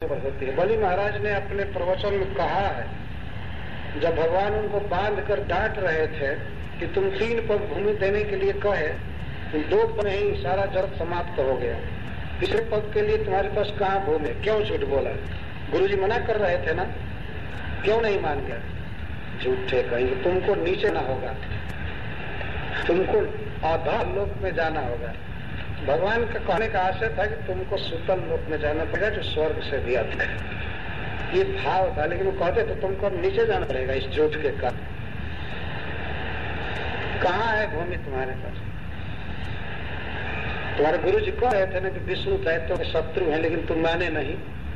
पर होती है। बलि महाराज ने अपने प्रवचन में कहा है, जब भगवान उनको बांध कर डांट रहे थे कि तुम 3 पग भूमि देने के लिए कहे, तुम 2 पग में ही सारा जगत समाप्त हो गया, 3 पग के लिए तुम्हारे पास कहाँ भूमि, क्यों झूठ बोला? गुरुजी मना कर रहे थे ना, क्यों नहीं मान गया? झूठे कहेंगे, तुमको नीचे ना होगा, तुमको आधा लोक में जाना होगा। भगवान का कहने का आशय था कि तुमको सुतल लोक में जाना पड़ेगा जो स्वर्ग से भी अधिक है, ये भाव था। लेकिन वो कहते तो तुमको नीचे जाना पड़ेगा इस झूठ के कारण। कहाँ है भूमि तुम्हारे पास? तुम्हारे गुरु जी कह रहे थे ना कि विष्णु दैत्यों के शत्रु हैं, लेकिन तुम माने नहीं।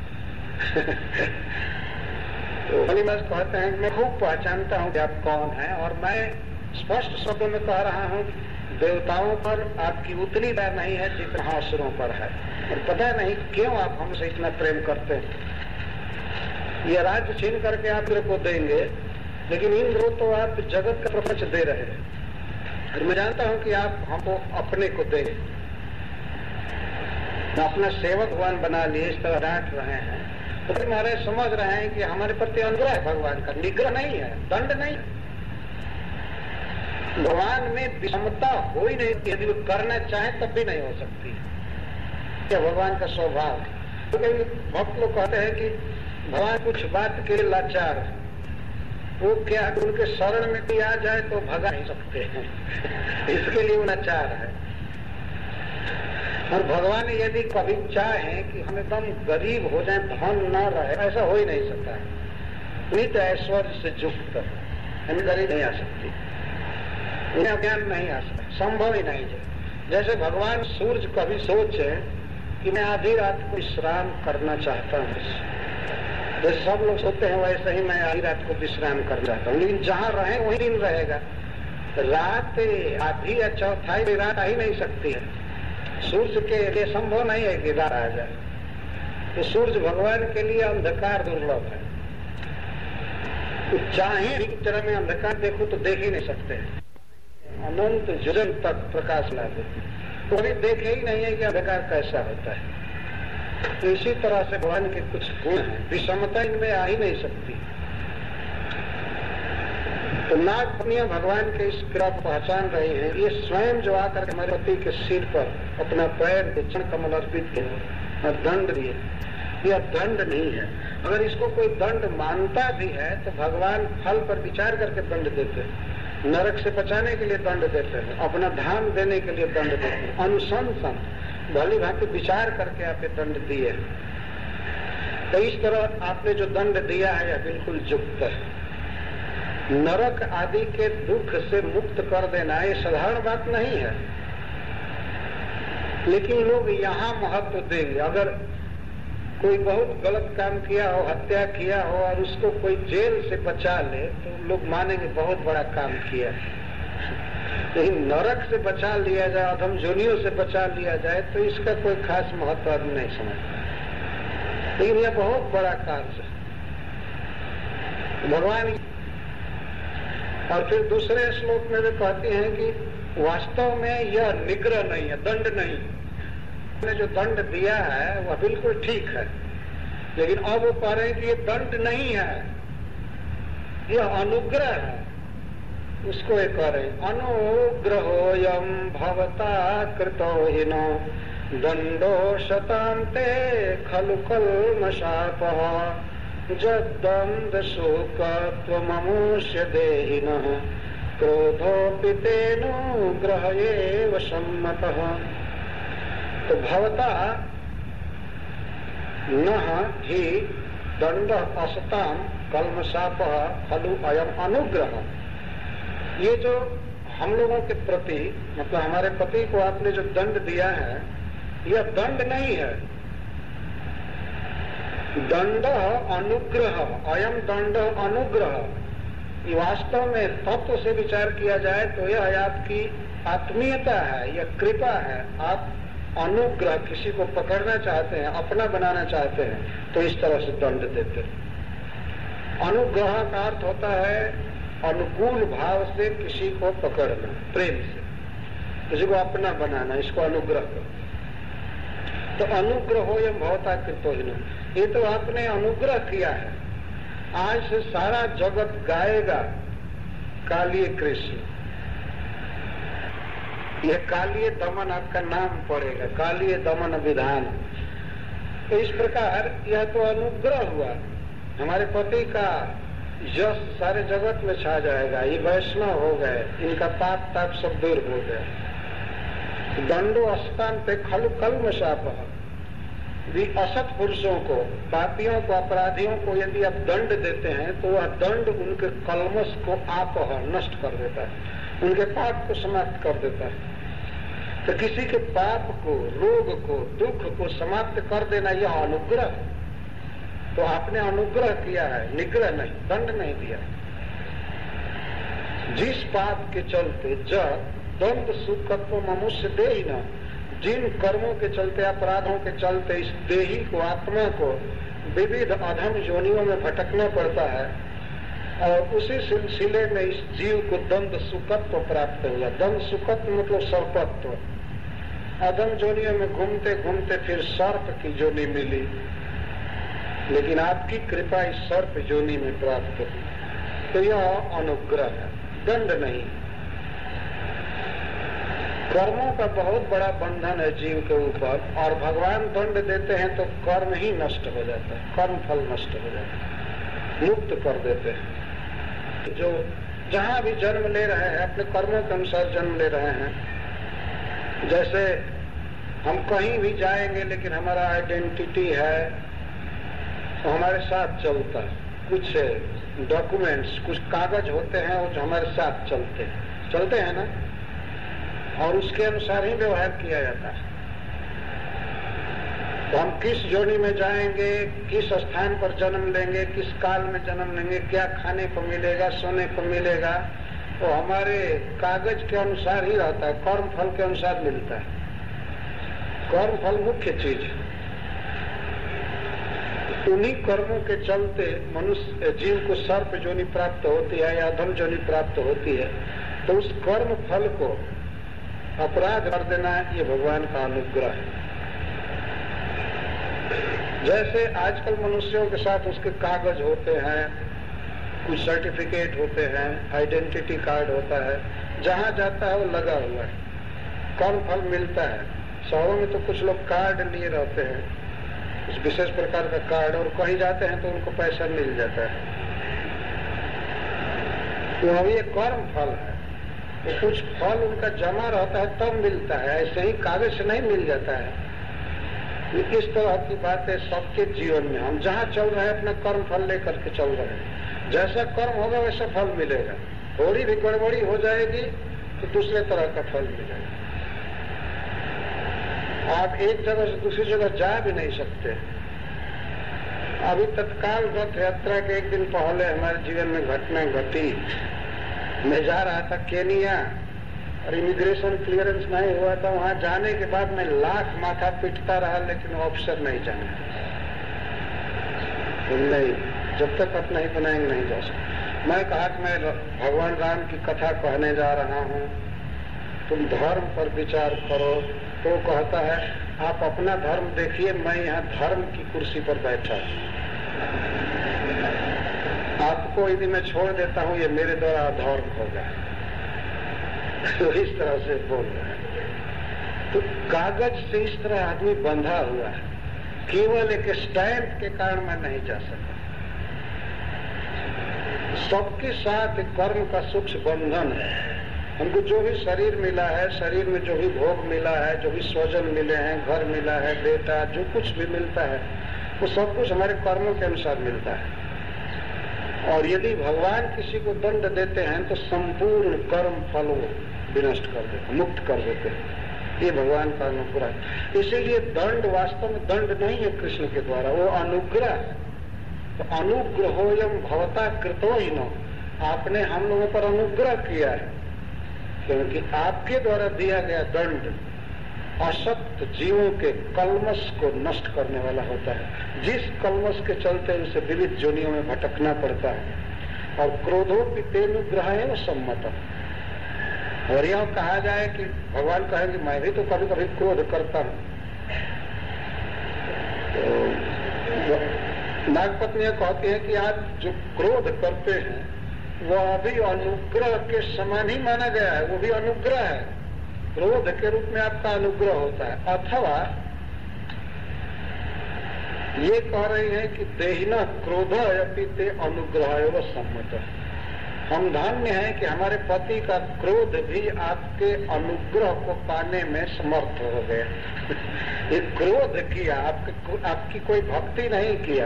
तो बलि महाराज कहते हैं मैं खूब पहचानता हूँ कि आप कौन हैं, और मैं स्पष्ट शब्दों में कह रहा हूँ देवताओं पर आपकी उतनी दया नहीं है जितना असुरों पर है, और पता नहीं क्यों आप हमसे इतना प्रेम करते हैं। ये राज्य छीन करके आप इंद्र को देंगे, लेकिन इंद्र तो आप जगत का प्रपंच दे रहे हैं, और मैं जानता हूँ कि आप हमको अपने को देंगे। अपना सेवक भगवान बना लिए, इस तरह डांट रहे हैं। तो महाराज समझ रहे हैं कि हमारे प्रति अनुग्रह है भगवान का, निग्रह नहीं है, दंड नहीं है। भगवान में विषमता हो ही नहीं, यदि वो करना चाहे तब भी नहीं हो सकती। क्या भगवान का स्वभाव? तो कहीं भक्त लोग कहते हैं कि भगवान कुछ बात के लिए लाचार है, वो क्या उनके शरण में भी आ जाए तो भगा नहीं सकते हैं, इसके लिए वो लाचार है। और भगवान यदि कभी चाहे कि हम एकदम गरीब हो जाए, धन न रहे, ऐसा हो ही नहीं सकता है। नित्य ऐश्वर्य से युक्त हमें गरीब नहीं आ सकती, उन्हें ज्ञान नहीं आ सकता, संभव ही नहीं है। जैसे भगवान सूर्य कभी सोचे कि मैं आधी रात को विश्राम करना चाहता हूँ, जैसे सब लोग सोते हैं वैसे ही मैं आधी रात को विश्राम करना चाहता हूँ, लेकिन जहाँ रहे वही दिन रहेगा। रात आधी या चौथाई रात आ ही नहीं सकती है, सूर्य के लिए संभव नहीं है कि रात आ जाए। तो सूर्य भगवान के लिए अंधकार दुर्लभ है, तो चाहे एक तरह में अंधकार देखो तो देख ही नहीं सकते, अनंत जुजन तक प्रकाश ला देते, तो अभी देखे ही नहीं है कि अंधकार कैसा होता है। तो इसी तरह से भगवान के कुछ गुण हैं, विषमता इनमें आ ही नहीं सकती। तो नागपत्नियां भगवान के इस क्रिया को पहचान रही हैं। ये स्वयं जो आकर हमारे पति के सिर पर अपना पैर चरण कमल अर्पित किया और दंड दिए, यह दंड नहीं है। अगर इसको कोई दंड मानता भी है तो भगवान फल पर विचार करके दंड देते हैं, नरक से बचाने के लिए दंड देते हैं, अपना धाम देने के लिए दंड देते हैं, अनुशंसन भली भांति विचार करके आप दंड दिए। तो इस तरह आपने जो दंड दिया है यह बिल्कुल युक्त है। नरक आदि के दुख से मुक्त कर देना ये साधारण बात नहीं है, लेकिन लोग यहाँ महत्व देंगे। अगर कोई बहुत गलत काम किया हो, हत्या किया हो, और उसको कोई जेल से बचा ले तो लोग मानेंगे बहुत बड़ा काम किया। लेकिन नरक से बचा लिया जाए, अधम जोनियों से बचा लिया जाए तो इसका कोई खास महत्व आदमी नहीं समझता, लेकिन यह बहुत बड़ा कार्य है भगवान। और फिर दूसरे श्लोक में वे कहते हैं कि वास्तव में यह निग्रह नहीं है, दंड नहीं। ने जो दंड दिया है वह बिल्कुल ठीक है, लेकिन अब वो कह रहे हैं कि ये दंड नहीं है, यह अनुग्रह है। उसको ये कह रहे हैं अनुग्रहोऽयं भवता कृतो हिनो दंडो शतान्ते खलु कल्मषापः जद्दंड शोकत्वममुष्य देहिनः क्रोधोऽपि तेऽनुग्रह एव सम्मतः। तो भवता नः हि दंड असताम कल्मषापः खलु अयम अनुग्रह। ये जो हम लोगों के प्रति, मतलब हमारे पति को आपने जो दंड दिया है यह दंड नहीं है, दंड अनुग्रह, अयम दंड अनुग्रह। ये वास्तव में तत्व से विचार किया जाए तो यह आपकी आत्मीयता है, यह कृपा है। आप अनुग्रह, किसी को पकड़ना चाहते हैं, अपना बनाना चाहते हैं तो इस तरह से दंड देते हैं। अनुग्रह का अर्थ होता है अनुकूल भाव से किसी को पकड़ना, प्रेम से किसी को अपना बनाना, इसको अनुग्रह करो। तो अनुग्रह हो यम भवता कृतो ही न, ये तो आपने अनुग्रह किया है। आज से सारा जगत गाएगा कालिए कृष्ण, यह कालिए दमन आपका नाम पड़ेगा, कालिए दमन विधान। तो इस प्रकार यह तो अनुग्रह हुआ, हमारे पति का यश सारे जगत में छा जाएगा, ये वैष्णव हो गए, इनका पाप ताप सब दूर हो गया। दंडो अस्तान पे खलु कलम शाप, भी असत पुरुषों को, पापियों को, अपराधियों को यदि आप दंड देते हैं तो वह दंड उनके कलमश को आप नष्ट कर देता है, उनके पाप को समाप्त कर देता है। तो किसी के पाप को, रोग को, दुख को समाप्त कर देना यह अनुग्रह। तो आपने अनुग्रह किया है, निग्रह नहीं, दंड नहीं दिया। जिस पाप के चलते जब दंड सुखत्व मनुष्य देही न, जिन कर्मों के चलते, अपराधों के चलते इस देही को, आत्मा को विविध अधम योनियों में भटकना पड़ता है, और उसी सिलसिले में इस जीव को दंड सुखत्व प्राप्त हुआ। दंड सुखत्व मतलब सर्पत्व। अधम योनियों में घूमते घूमते फिर सर्प की योनि मिली, लेकिन आपकी कृपा इस सर्प योनि में प्राप्त हुई। तो यह अनुग्रह है, दंड नहीं। कर्मों का बहुत बड़ा बंधन है जीव के ऊपर, और भगवान दंड देते हैं तो कर्म ही नष्ट हो जाता है, कर्म फल नष्ट हो जाता है, मुक्त कर देते हैं। जो जहां भी जन्म ले रहे हैं अपने कर्मों के अनुसार जन्म ले रहे हैं। जैसे हम कहीं भी जाएंगे लेकिन हमारा आइडेंटिटी है तो हमारे साथ चलता है, कुछ डॉक्यूमेंट्स, कुछ कागज होते हैं वो जो हमारे साथ चलते हैं ना, और उसके अनुसार ही व्यवहार किया जाता है। तो हम किस योनि में जाएंगे, किस स्थान पर जन्म लेंगे, किस काल में जन्म लेंगे, क्या खाने को मिलेगा, सोने को मिलेगा, तो हमारे कागज के अनुसार ही रहता है, कर्म फल के अनुसार मिलता है। कर्म फल मुख्य चीज है। उन्हीं कर्मों के चलते मनुष्य जीव को सर्प योनि प्राप्त होती है या अधम योनि प्राप्त होती है। तो उस कर्म फल को अपराध कर देना ये भगवान का अनुग्रह है। जैसे आजकल मनुष्यों के साथ उसके कागज होते हैं, कुछ सर्टिफिकेट होते हैं, आइडेंटिटी कार्ड होता है, जहां जाता है वो लगा हुआ है, कर्म फल मिलता है। शहरों में तो कुछ लोग कार्ड लिए रहते हैं, उस विशेष प्रकार का कार्ड, और कहीं जाते हैं तो उनको पैसा मिल जाता है। तो अब ये कर्म फल है, तो कुछ फल उनका जमा रहता है तब मिलता है, ऐसे ही कागज से नहीं मिल जाता है। इस तरह की बातें सबके जीवन में, हम जहाँ चल रहे हैं अपना कर्म फल लेकर के चल रहे हैं, जैसा कर्म होगा वैसा फल मिलेगा। थोड़ी भी गड़बड़ी हो जाएगी तो दूसरे तरह का फल मिलेगा। आप एक जगह से दूसरी जगह जा भी नहीं सकते। अभी तत्काल रथ यात्रा के एक दिन पहले हमारे जीवन में घटना घटी। मैं जा रहा था केनिया और इमिग्रेशन क्लियरेंस नहीं हुआ था। वहां जाने के बाद मैं लाख माथा पीटता रहा, लेकिन ऑफिसर नहीं जाना, नहीं, जब तक आप नहीं बनाएंगे नहीं जा सकते। मैं कहा कि मैं भगवान राम की कथा कहने जा रहा हूँ, तुम धर्म पर विचार करो। तो कहता है आप अपना धर्म देखिए, मैं यहाँ धर्म की कुर्सी पर बैठा, आपको यदि मैं छोड़ देता हूँ ये मेरे द्वारा अधर्म होगा। तो इस तरह से बोल रहा है। तो कागज से इस तरह आदमी बंधा हुआ है, केवल एक स्टैंप के कारण मैं नहीं जा सका। सबके साथ एक कर्म का सूक्ष्म बंधन है। हमको जो भी शरीर मिला है, शरीर में जो भी भोग मिला है, जो भी स्वजन मिले हैं, घर मिला है, बेटा, जो कुछ भी मिलता है वो सब कुछ हमारे कर्मों के अनुसार मिलता है। और यदि भगवान किसी को दंड देते हैं तो संपूर्ण कर्म फलों विनष्ट कर देते, मुक्त कर देते हैं। ये भगवान का अनुग्रह है। इसीलिए दंड वास्तव में दंड नहीं है कृष्ण के द्वारा, वो अनुग्रह है। तो अनुग्रहोयम भवता कृतो ही न, आपने हम लोगों पर अनुग्रह किया है, क्योंकि आपके द्वारा दिया गया दंड असत्य जीवों के कलमश को नष्ट करने वाला होता है। जिस कलमश के चलते उसे विविध योनियों में भटकना पड़ता है। और क्रोधोपि तेनुग्रह है वो सम्मत। और यह कहा जाए कि भगवान कहे कि मैं भी तो कभी कभी क्रोध करता हूँ, तो नागपत्नियां कहती हैं कि आज जो क्रोध करते हैं वह अभी अनुग्रह के समान ही माना गया है, वो भी अनुग्रह है, क्रोध के रूप में आपका अनुग्रह होता है। अथवा ये कह रही है कि देहिना क्रोध अपि ते अनुग्रह एवं सम्मत। हम धन्य हैं कि हमारे पति का क्रोध भी आपके अनुग्रह को पाने में समर्थ हो गया। ये क्रोध किया, आपकी कोई भक्ति नहीं किया।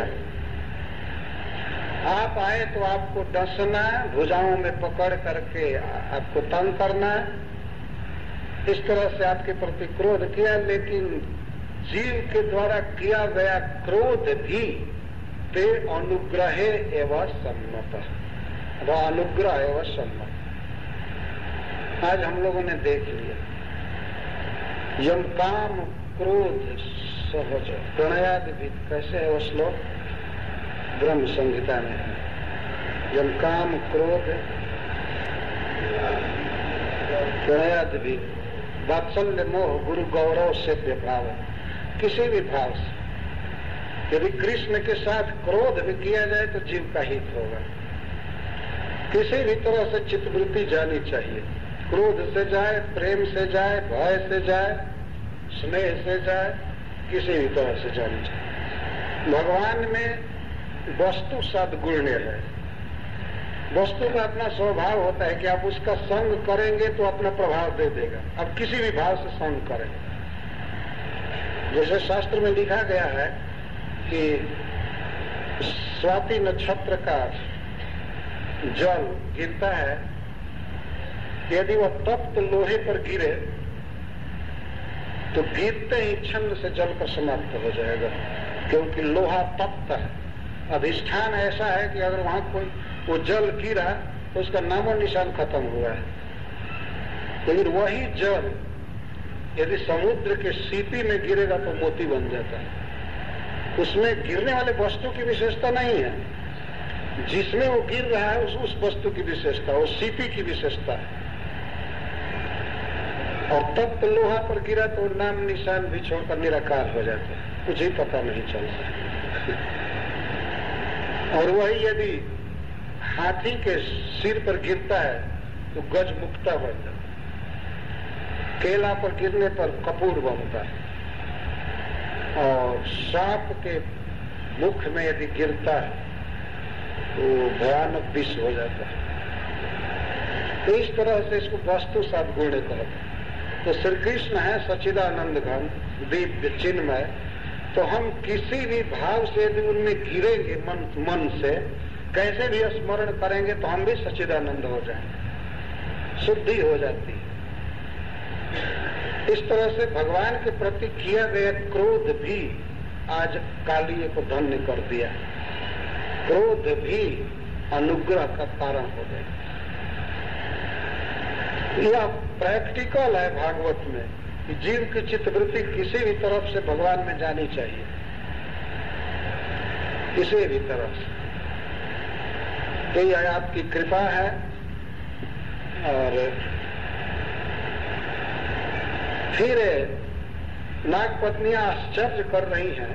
आप आए तो आपको डसना, भुजाओं में पकड़ करके आपको तंग करना, इस तरह से आपके प्रति क्रोध किया। लेकिन जीव के द्वारा किया गया क्रोध भी ते अनुग्रह एवं सम्मत, वह अनुग्रह एवं सम्मत। आज हम लोगों ने देख लिया यम काम क्रोध सहज प्रणयादि भी, कैसे है वो श्लोक ब्रह्म संहिता में है। यम काम क्रोध प्रणयादि भी, वात्सल्य मोह गुरु गौरव से भाव, किसी भी भाव से यदि कृष्ण के साथ क्रोध भी किया जाए तो जीव का हित होगा। किसी भी तरह से चित्तवृत्ति जानी चाहिए, क्रोध से जाए, प्रेम से जाए, भय से जाए, स्नेह से जाए, किसी भी तरह से जानी चाहिए। भगवान में वस्तु सद्गुण्य है। वस्तु का अपना स्वभाव होता है कि आप उसका संग करेंगे तो अपना प्रभाव दे देगा। अब किसी भी भाव से संग करें, जैसे शास्त्र में लिखा गया है कि स्वाति नक्षत्र का जल गिरता है, यदि वह तप्त लोहे पर गिरे तो गिरते ही छंद से जल का समाप्त हो जाएगा, क्योंकि लोहा तप्त है। अधिष्ठान ऐसा है कि अगर वहां कोई वो जल गिरा तो उसका नामो निशान खत्म हुआ है। लेकिन वही जल यदि समुद्र के सीपी में गिरेगा तो मोती बन जाता है। उसमें गिरने वाले वस्तु की विशेषता नहीं है, जिसमें वो गिर रहा है उस वस्तु की विशेषता, वो सीपी की विशेषता है। और तब तो लोहा पर गिरा तो नाम निशान भी छोड़कर निराकार हो जाता है, कुछ ही पता नहीं चलता। और वही यदि हाथी के सिर पर गिरता है तो गज मुक्ता बन जाता है, केला पर गिरने पर कपूर बनता है, और सांप के मुख में यदि गिरता है तो भयानक विष हो जाता है। तो इस तरह से इसको वस्तु सद्गुण्य कहते हैं। तो श्री कृष्ण है सच्चिदानंद घन दिव्य चिन्मय, तो हम किसी भी भाव से यदि उनमें गिरेंगे मन से, कैसे भी स्मरण करेंगे तो हम भी सच्चिदानंद हो जाएंगे, शुद्धि हो जाती है। इस तरह से भगवान के प्रति किया गया क्रोध भी आज कालिए को धन्य कर दिया। क्रोध भी अनुग्रह का कारण हो गया। यह प्रैक्टिकल है भागवत में कि जीव की चित्तवृत्ति किसी भी तरफ से भगवान में जानी चाहिए, किसी भी तरफ से। तो यह आपकी कृपा है। और फिर नागपत्नियां आश्चर्य कर रही हैं,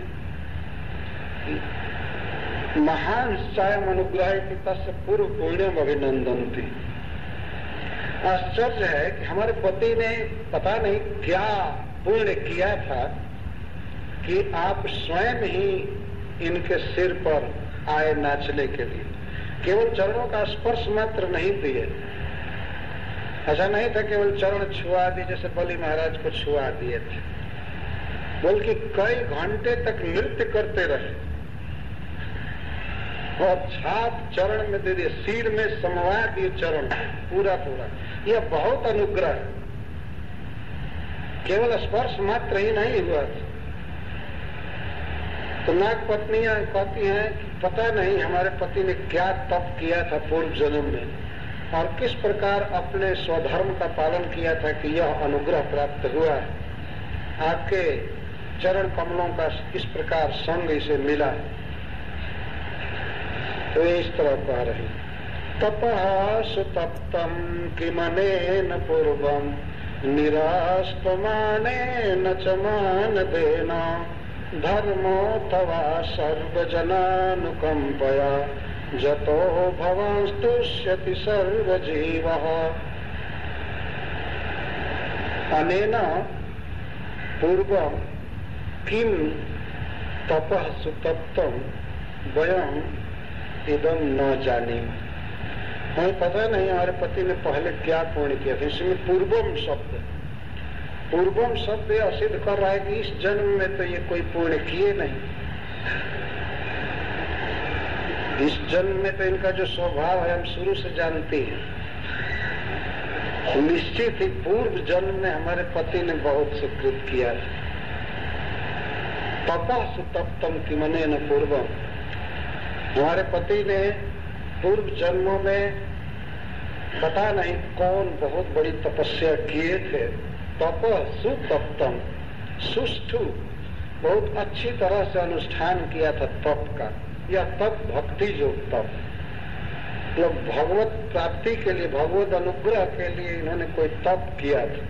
महान सायम अनुग्रह की तस्य पूर्व पुण्यम अभिनंदन्ति। आश्चर्य है कि हमारे पति ने पता नहीं क्या पुण्य किया था कि आप स्वयं ही इनके सिर पर आए नाचने के लिए। केवल चरणों का स्पर्श मात्र नहीं दिए, ऐसा नहीं था केवल चरण छुआ दिए जैसे बलि महाराज को छुआ दिए थे, बल्कि कई घंटे तक नृत्य करते रहे और छाप चरण में दे दिए, सिर में समवा दिए चरण पूरा पूरा। यह बहुत अनुग्रह है, केवल स्पर्श मात्र ही नहीं हुआ। तो नागपत्नियां कहती हैं कि पता नहीं हमारे पति ने क्या तप किया था पूर्व जन्म में और किस प्रकार अपने स्वधर्म का पालन किया था कि यह अनुग्रह प्राप्त हुआ। आपके चरण कमलों का इस प्रकार संग इसे मिला। तो इस तरह कह रही, तपः सुतप्तम् किमनेन पूर्वम् निरास्तमानेन च मानदेन धर्मो तवा सर्वजनानुकंपया जतो भवांस्तुष्यति सर्वजीवः। अनेन पूर्वं किं तपः सुतप्तं वयं इदं न जानीम। हमें पता नहीं हमारे पति ने पहले क्या पुण्य किया था। इसमें पूर्वम शब्द यह सिद्ध कर रहा है कि इस जन्म में तो ये कोई पुण्य किए नहीं। इस जन्म में तो इनका जो स्वभाव है हम शुरू से जानते हैं। निश्चित ही पूर्व जन्म में हमारे पति ने बहुत सुकृत किया था। तपः सुतप्तम किमनेन पूर्वम, हमारे पति ने पूर्व जन्मों में पता नहीं कौन बहुत बड़ी तपस्या किए थे। तपः सुतप्तम, सुष्ठु बहुत अच्छी तरह से अनुष्ठान किया था तप का। यह तप भक्ति जो तप, मतलब भगवत प्राप्ति के लिए, भगवत अनुग्रह के लिए इन्होंने कोई तप किया था।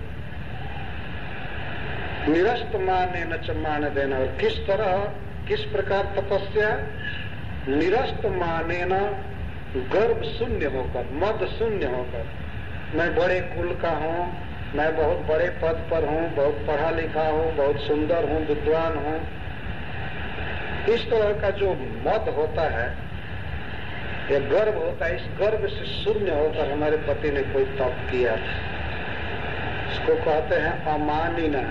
निरस्त माने न च मान देना। और किस तरह, किस प्रकार तपस्या? निरस्त माने न, गर्व शून्य होकर, मद शून्य होकर। मैं बड़े कुल का हूँ, मैं बहुत बड़े पद पर हूँ, बहुत पढ़ा लिखा हूँ, बहुत सुंदर हूँ, विद्वान हूँ। इस तरह का जो मद होता है, ये गर्व होता है, इस गर्व से शून्य होकर हमारे पति ने कोई तप किया था। इसको कहते हैं अमानिना।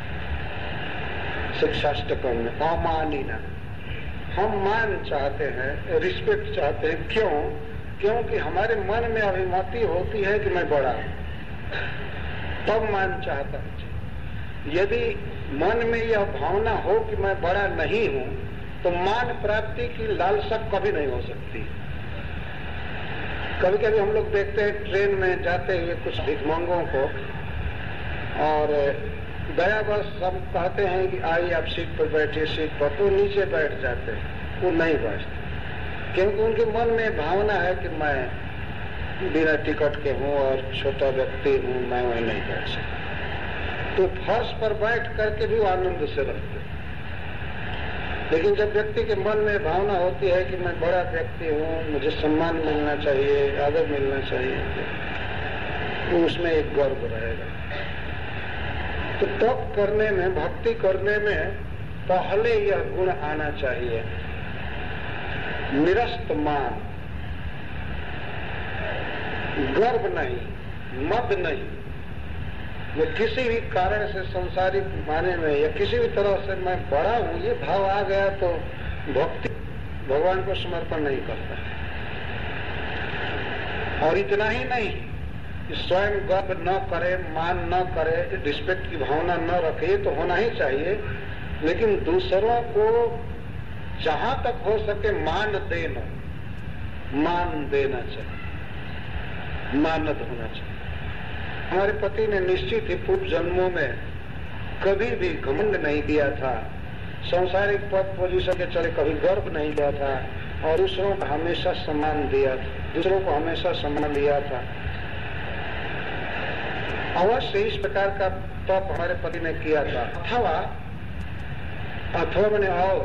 शिक्षाष्टकम में अमानिना, हम मान चाहते हैं, रिस्पेक्ट चाहते हैं। क्यों? क्योंकि हमारे मन में अभिमति होती है कि मैं बड़ा हूं, तब मान चाहता है। यदि मन में यह भावना हो कि मैं बड़ा नहीं हूं, तो मान प्राप्ति की लालसा कभी नहीं हो सकती। कभी कभी हम लोग देखते हैं ट्रेन में जाते हुए कुछ भिखमंगों को, और दयावश सब कहते हैं कि आइए आप सीट पर बैठिए, सीट पर, तो नीचे बैठ जाते हैं, वो नहीं बैठते। क्योंकि उनके मन में भावना है कि मैं बिना टिकट के हूँ और छोटा व्यक्ति हूँ, मैं वहीं नहीं बैठ सकता। तो फर्श पर बैठ करके भी आनंद से रहते। लेकिन जब व्यक्ति के मन में भावना होती है कि मैं बड़ा व्यक्ति हूँ, मुझे सम्मान मिलना चाहिए, आदर मिलना चाहिए, तो उसमें एक गर्व रहेगा। तो तप करने में, भक्ति करने में पहले यह गुण आना चाहिए, निरस्त मान, गर्व नहीं, मद नहीं। ये किसी भी कारण से संसारिक माने में या किसी भी तरह से मैं बड़ा हूं, ये भाव आ गया तो भक्ति भगवान को समर्पण नहीं करता। और इतना ही नहीं, स्वयं गर्व न करे, मान न करे, रिस्पेक्ट की भावना न रखे, तो होना ही चाहिए। लेकिन दूसरों को जहां तक हो सके मान देना चाहिए, मानद होना चाहिए। हमारे पति ने निश्चित ही पूर्व जन्मों में कभी भी घमंड नहीं किया था, सांसारिक पद पोजीशन के चले कभी गर्व नहीं किया था, और दूसरों को हमेशा सम्मान दिया था, दूसरों को हमेशा सम्मान दिया था। अवश्य इस प्रकार का तप हमारे पति ने किया था। अथवा मैंने और,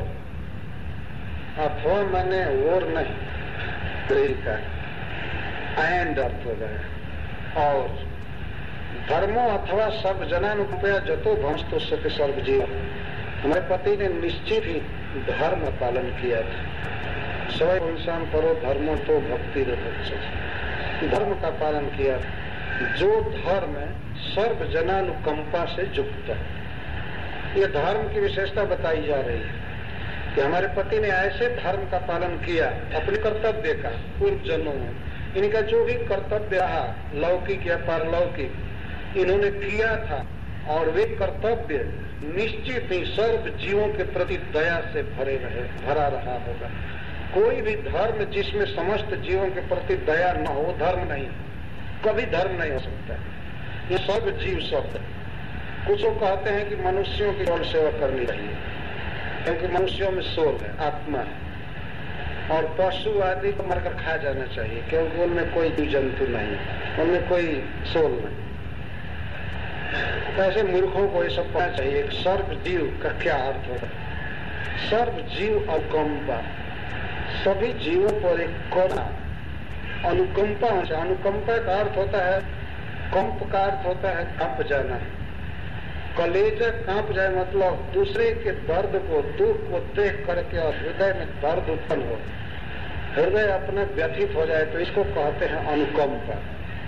अथवा मैंने और नहीं, का एंड अर्थ हो गया। और धर्मो अथवा सर्वजनानुकंपया जतो भंस्तुष्यति सर्वजीव, हमारे पति ने निश्चित ही धर्म पालन किया था। सर्व इंसान परो धर्मो तो भक्ति धर्म का पालन किया था, जो धर्म सर्वजनानुकंपा से युक्त है। ये धर्म की विशेषता बताई जा रही है कि हमारे पति ने ऐसे धर्म का पालन किया अपने कर्तव्य का पूर्व जन्मों में। इनका जो भी कर्तव्य रहा, लौकिक या पारलौकिक, इन्होंने किया था, और वे कर्तव्य निश्चित ही सर्व जीवों के प्रति दया से भरा रहा होगा। कोई भी धर्म जिसमें समस्त जीवों के प्रति दया न हो, धर्म नहीं, कभी धर्म नहीं हो सकता। ये सर्व जीव शब्द। कुछ लोग कहते हैं कि मनुष्यों की केवल सेवा करनी चाहिए, क्योंकि मनुष्यों में सोल है, आत्मा है, और पशु आदि को मरकर खा जाना चाहिए, क्योंकि उनमें कोई जीव जंतु नहीं, उनमें कोई सोल नहीं। तो ऐसे मूर्खों को ये सब पता चाहिए सर्व जीव का क्या अर्थ होता है। सर्व जीव अनुकंपा, सभी जीवों पर एक करुणा अनुकंपा। अनुकंपा का अर्थ होता है, कंप का अर्थ होता है कांप जाना। कलेजा कांप जाए मतलब दूसरे के दर्द को, दुख को देख करके और हृदय में दर्द उत्पन्न हो, हृदय अपने व्यथित हो जाए, तो इसको कहते हैं अनुकंपा।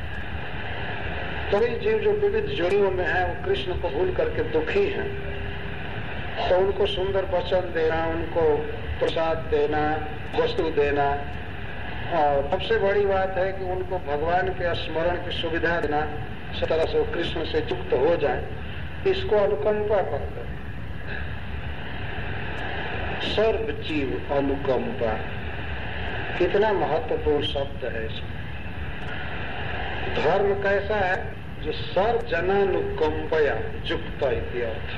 सभी जीव जो विविध जोड़ियों में है वो कृष्ण को भूल करके दुखी हैं, तो उनको सुंदर वचन देना, उनको प्रसाद देना, वस्तु देना, और सबसे बड़ी बात है कि उनको भगवान के स्मरण की सुविधा देना, इस तरह से वो कृष्ण से युक्त हो जाए, इसको अनुकंपा कहते हैं। सर्व जीव अनुकंपा कितना महत्वपूर्ण शब्द है इसमें। धर्म कैसा है? जो सर्व जनानुकंपया युक्त इत्यर्थ।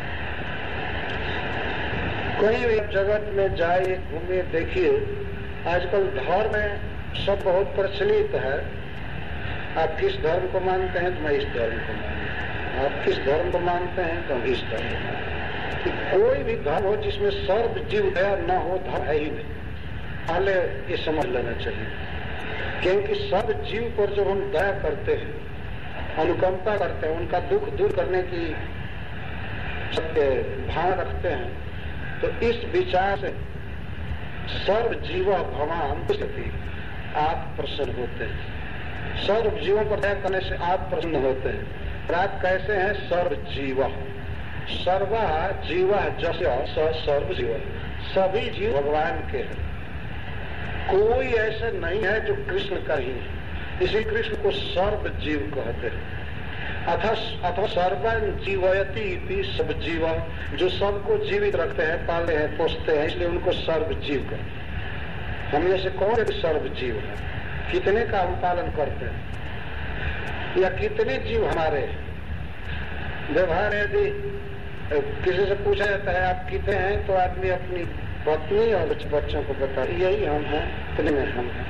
कहीं भी जगत में जाइए, घूमिए, देखिए, आजकल धर्म सब बहुत प्रचलित है। आप किस धर्म को मानते हैं? तो मैं इस धर्म को मानता हूं। आप किस धर्म को मानते हैं? तो हम इस धर्म को मानते हैं। कोई भी धर्म हो जिसमें सर्व जीव दया न हो, धर्म है ही नहीं। पहले ये समझ लेना चाहिए, क्योंकि सब जीव पर जब हम दया करते हैं, अनुकंपा करते हैं, उनका दुख दूर करने की सत्य भाव रखते हैं, तो इस विचार से सर्व जीवा भगवान सती आप प्रसन्न होते हैं। सर्व जीवों पर दया करने से आप प्रसन्न होते हैं। और आप कैसे हैं? सर्व जीवा, सर्वा जीवा जस्य सर्व जीव, सभी जीव भगवान के हैं। कोई ऐसा नहीं है जो कृष्ण का ही है, इसी कृष्ण को सर्व जीव कहते हैं। अथ सर्वं जीवयति सब जीवा, जो सबको जीवित रखते हैं, पालते हैं, पोषते हैं, इसलिए उनको सर्व जीव कहते हैं। हमने से कौन एक सर्व जीव है? कितने का हम पालन करते हैं, या कितने जीव हमारे व्यवहार? यदि किसी से पूछा जाता है आप कितने हैं, तो आदमी अपनी पत्नी और बच्चों को बता, यही हम हैं, इतने में हम हैं,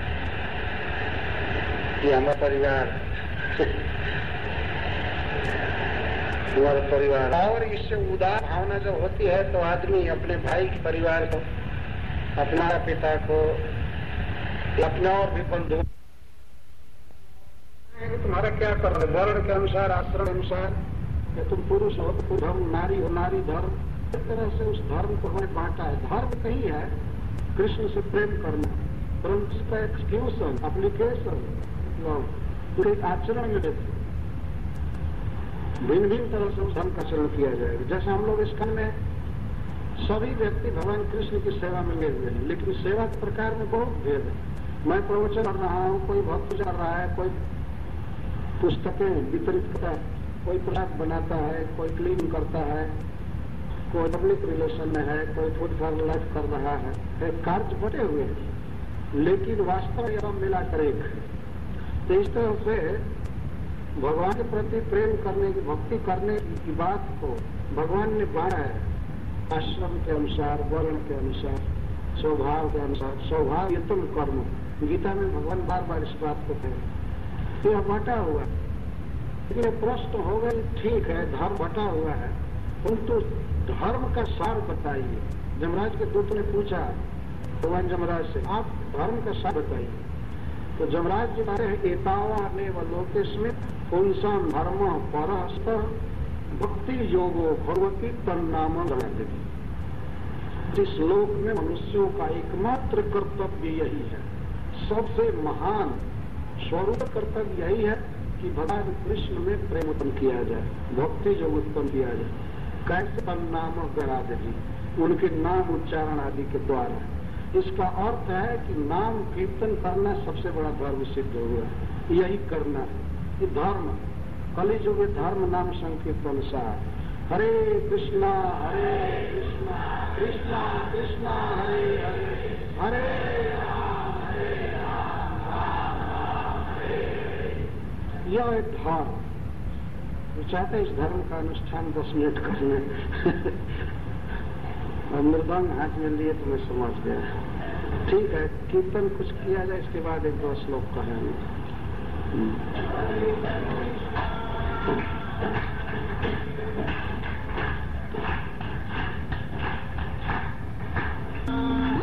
ये हमारा परिवार हमारा परिवार। और इससे उदार भावना जब होती है तो आदमी अपने भाई के परिवार को, अपना पिता को, अपने और भी बंधु, तुम्हारा क्या कर रहे, वर्ण के अनुसार, आश्रम के अनुसार, या तुम पुरुष हो तो धर्म, नारी हो नारी धर्म, इस तरह से उस धर्म को हमें बांटा है। धर्म कहीं है कृष्ण से प्रेम करना, परंतु उसका एक्सक्यूशन, एप्लीकेशन आचरण में भिन्न भिन्न तरह से उस धर्म का आचरण किया जाएगा। जैसे हम लोग इस काल में सभी व्यक्ति भगवान कृष्ण की सेवा में लगे हुए हैं, लेकिन सेवा के प्रकार में बहुत भेद है। मैं प्रवचन कर रहा हूँ, कोई भक्त कर रहा है, कोई पुस्तकें वितरित करता है, कोई प्रसाद बनाता है, कोई क्लीन करता है, कोई पब्लिक रिलेशन में है, कोई फूड फॉर लाइफ कर रहा है। कार्य बटे हुए हैं, लेकिन वास्तव में सब मिलाकर एक है। तो इस तरह से भगवान के प्रति प्रेम करने की, भक्ति करने की बात को भगवान ने बांटा है आश्रम के अनुसार, वर्ण के अनुसार, स्वभाव के अनुसार। स्वभाव ये तुम कर्म, गीता में भगवान बार बार इस बात को कहे, यह बांटा हुआ है। लेकिन प्रश्न हो गए, ठीक है धर्म बटा हुआ है, परंतु धर्म का सार बताइए। जमराज के दूत ने पूछा भगवान जमराज से, आप धर्म का सार बताइए। तो जमराज जी कहते हैं, एतावानेव लोकेस्मिन् पुंसां धर्म परस्तः भक्ति योगो भगवती तन्नाम गणयति। इस लोक में मनुष्यों का एकमात्र कर्तव्य यही है, सबसे महान स्वरूप कर्तव्य यही है कि भगवान कृष्ण में प्रेम उत्पन्न किया जाए, भक्ति योग उत्पन्न किया जाए। कैसे? तन्नाम गणादि, उनके नाम उच्चारण आदि के द्वारा। इसका अर्थ है कि नाम कीर्तन करना सबसे बड़ा धर्म सिद्ध हुआ, यही करना है। ये धर्म कलियुग में धर्म नाम संकीर्तन सार। हरे कृष्णा कृष्णा कृष्णा हरे हरे, हरे राम राम हरे। यह एक धर्म। वो चाहते इस धर्म का अनुष्ठान 10 मिनट करने और मृदंग हाथ में लिए तो मैं समझ गया। ठीक है, कीर्तन कुछ किया जाए, इसके बाद 1-2 श्लोक कहेंगे।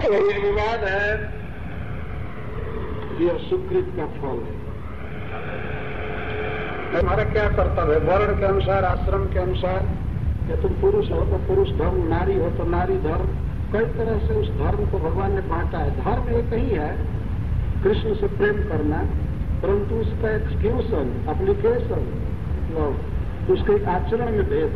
ये विवाद है, यह सुकृत का फल है। हमारा क्या कर्तव्य है? वर्ण के अनुसार, आश्रम के अनुसार, या तुम पुरुष हो तो पुरुष धर्म, नारी हो तो नारी धर्म, कई तरह से उस धर्म को भगवान ने बांटा है। धर्म एक ही है, कृष्ण से प्रेम करना, परंतु उसका एक्सक्यूशन, एप्लीकेशन, उसके आचरण में भेद,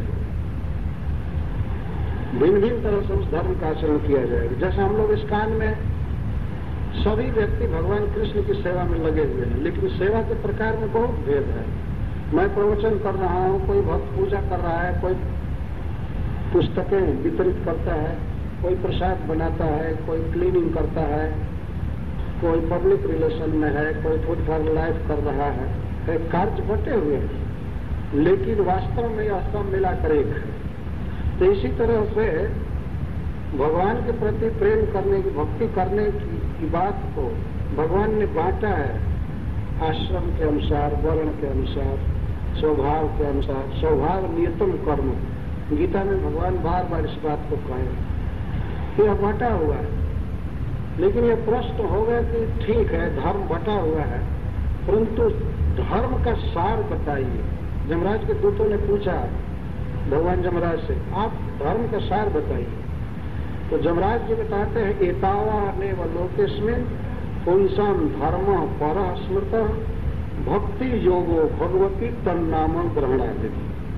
भिन्न भिन्न तरह से उस धर्म का आचरण किया जाएगा। जैसे हम लोग इस कान में सभी व्यक्ति भगवान कृष्ण की सेवा में लगे हुए हैं, लेकिन सेवा के प्रकार में बहुत भेद है। मैं प्रवचन कर रहा हूँ, कोई भक्त पूजा कर रहा है, कोई पुस्तकें वितरित करता है, कोई प्रसाद बनाता है, कोई क्लीनिंग करता है, कोई पब्लिक रिलेशन में है, कोई फूड फॉर लाइफ कर रहा है। कार्य बटे हुए हैं, लेकिन वास्तव में यह सब मिलाकर एक है। तो इसी तरह से भगवान के प्रति प्रेम करने की, भक्ति करने की बात को भगवान ने बांटा है आश्रम के अनुसार, वर्ण के अनुसार, स्वभाव के अनुसार। स्वभाव नियतम कर्म, गीता में भगवान बार बार इस बात को कहे। यह बटा हुआ है, लेकिन यह प्रश्न होगा कि ठीक है धर्म बटा हुआ है, परंतु धर्म का सार बताइए। जमराज के दूतों ने पूछा भगवान जमराज से, आप धर्म का सार बताइए। तो जमराज जी बताते हैं, एतावा ने व लोकेस्मिन पुंसाम धर्म पर स्मृत भक्ति योगो भगवती तन्नाम ग्रहणादि।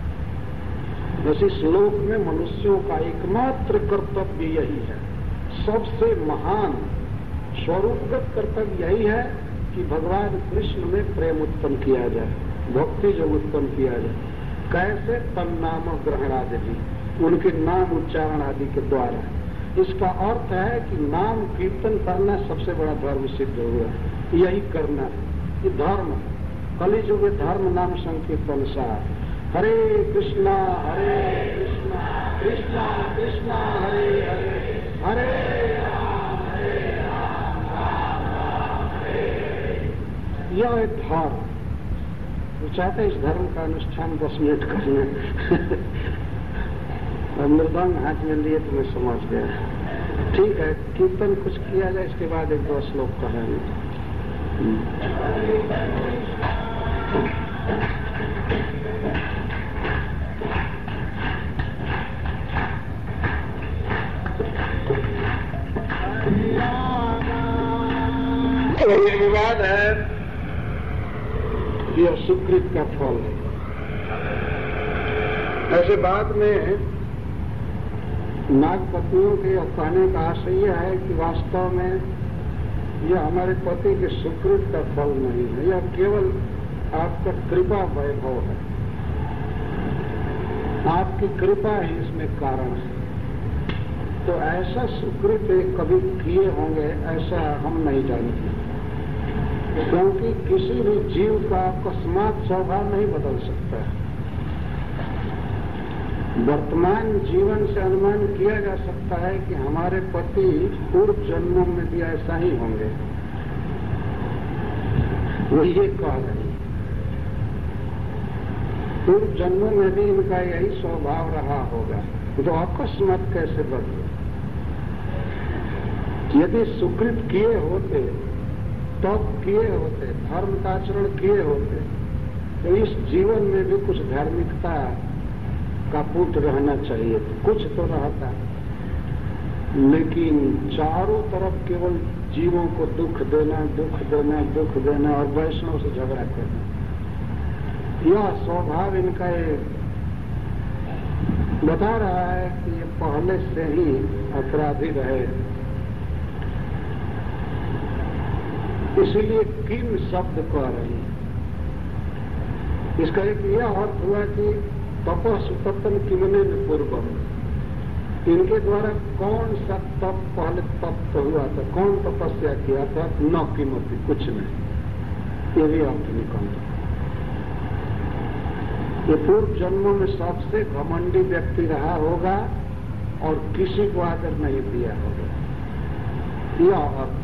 इस श्लोक में मनुष्यों का एकमात्र कर्तव्य यही है, सबसे महान स्वरूपगत कर्तव्य यही है कि भगवान कृष्ण में प्रेम उत्पन्न किया जाए, भक्ति जो उत्पन्न किया जाए। कैसे? तन्नाम ग्रहण आदि, उनके नाम उच्चारण आदि के द्वारा। इसका अर्थ है कि नाम कीर्तन करना सबसे बड़ा धर्म सिद्ध हुआ, यही करना है। ये धर्म, कलियुग में धर्म नाम संकीर्तन सार। हरे कृष्णा कृष्णा कृष्णा हरे हरे, हरे राम राम राम हरे। यह एक धर्म। वो चाहते इस धर्म का अनुष्ठान 10 मिनट करना। और मृदंग हाथ में लिए तो मैं समझ गया। ठीक है, कीर्तन कुछ किया जाए, इसके बाद 1-2 श्लोक कहेंगे। ये विवाद है, यह सुकृत का फल है। ऐसे बाद में नागपत्नियों के कहने का आशय यह है कि वास्तव में यह हमारे पति के सुकृत का फल नहीं है, यह केवल आपका कृपा वैभव है, आपकी कृपा ही इसमें कारण है। तो ऐसा सुकृत कभी किए होंगे ऐसा हम नहीं जानते, क्योंकि किसी भी जीव का अकस्मात स्वभाव नहीं बदल सकता है। वर्तमान जीवन से अनुमान किया जा सकता है कि हमारे पति पूर्व जन्मों में भी ऐसा ही होंगे, वो ये कह रहे हैं। पूर्व जन्मों में भी इनका यही स्वभाव रहा होगा, तो अकस्मात कैसे बदले? यदि सुकृत किए होते, तप किए होते, धर्म का आचरण किए होते, तो इस जीवन में भी कुछ धार्मिकता का पुट रहना चाहिए, कुछ तो रहता। लेकिन चारों तरफ केवल जीवों को दुख देना, दुख देना, दुख देना और वैष्णव से झगड़ा करना, यह स्वभाव इनका ये बता रहा है कि ये पहले से ही अपराधी रहे। इसीलिए किम शब्द कह रही है। इसका एक यह अर्थ हुआ कि तपः सुतप्तम किमने पूर्वम, इनके द्वारा कौन सा तप पहले तप हुआ था, कौन तपस्या किया था? न किमपि, कुछ नहीं। ये भी अर्थ निकलता। ये पूर्व जन्मों में सबसे घमंडी व्यक्ति रहा होगा और किसी को आदर नहीं दिया होगा, यह अर्थ।